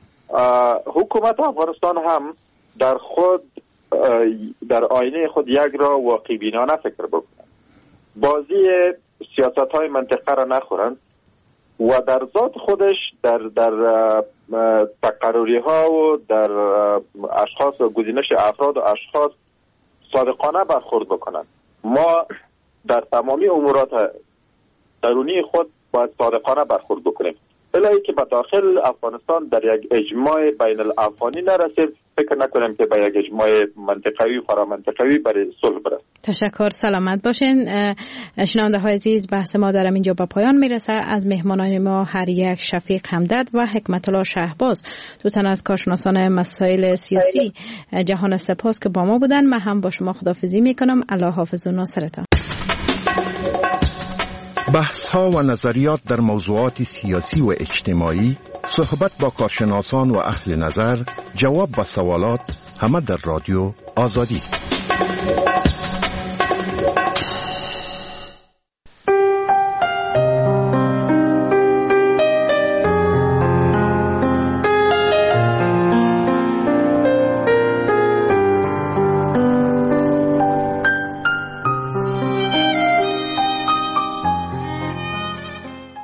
حکومت افغانستان هم در خود در آینه خود یک را واقع بینانه فکر بکنن، بازی سیاست های منطقه را نخورن و در ذات خودش در در تقرری ها و در اشخاص و گزینش افراد و اشخاص صادقانه برخورد بکنند. ما در تمامی امورات درونی خود باید صادقانه برخورد بکنیم. بلایی که به داخل افغانستان در یک اجماع بین الافغانی نرسیم، فکر نکنیم که به یک اجماع منطقوی و فرامنطقوی برای صلح برسیم. تشکر، سلامت باشین. شنونده های عزیز، بحث ما در اینجا به پایان میرسه. از مهمانان ما هر یک شفیق همدرد و حکمت الله شهباز، دو تن از کارشناسان مسائل سیاسی جهان سپاس که با ما بودن. من هم با شما خداحافظی میکنم. الله حافظ و ناصرتان. بحث ها و نظریات در موضوعات سیاسی و اجتماعی، صحبت با کارشناسان و اهل نظر، جواب به سوالات، همه در رادیو آزادی.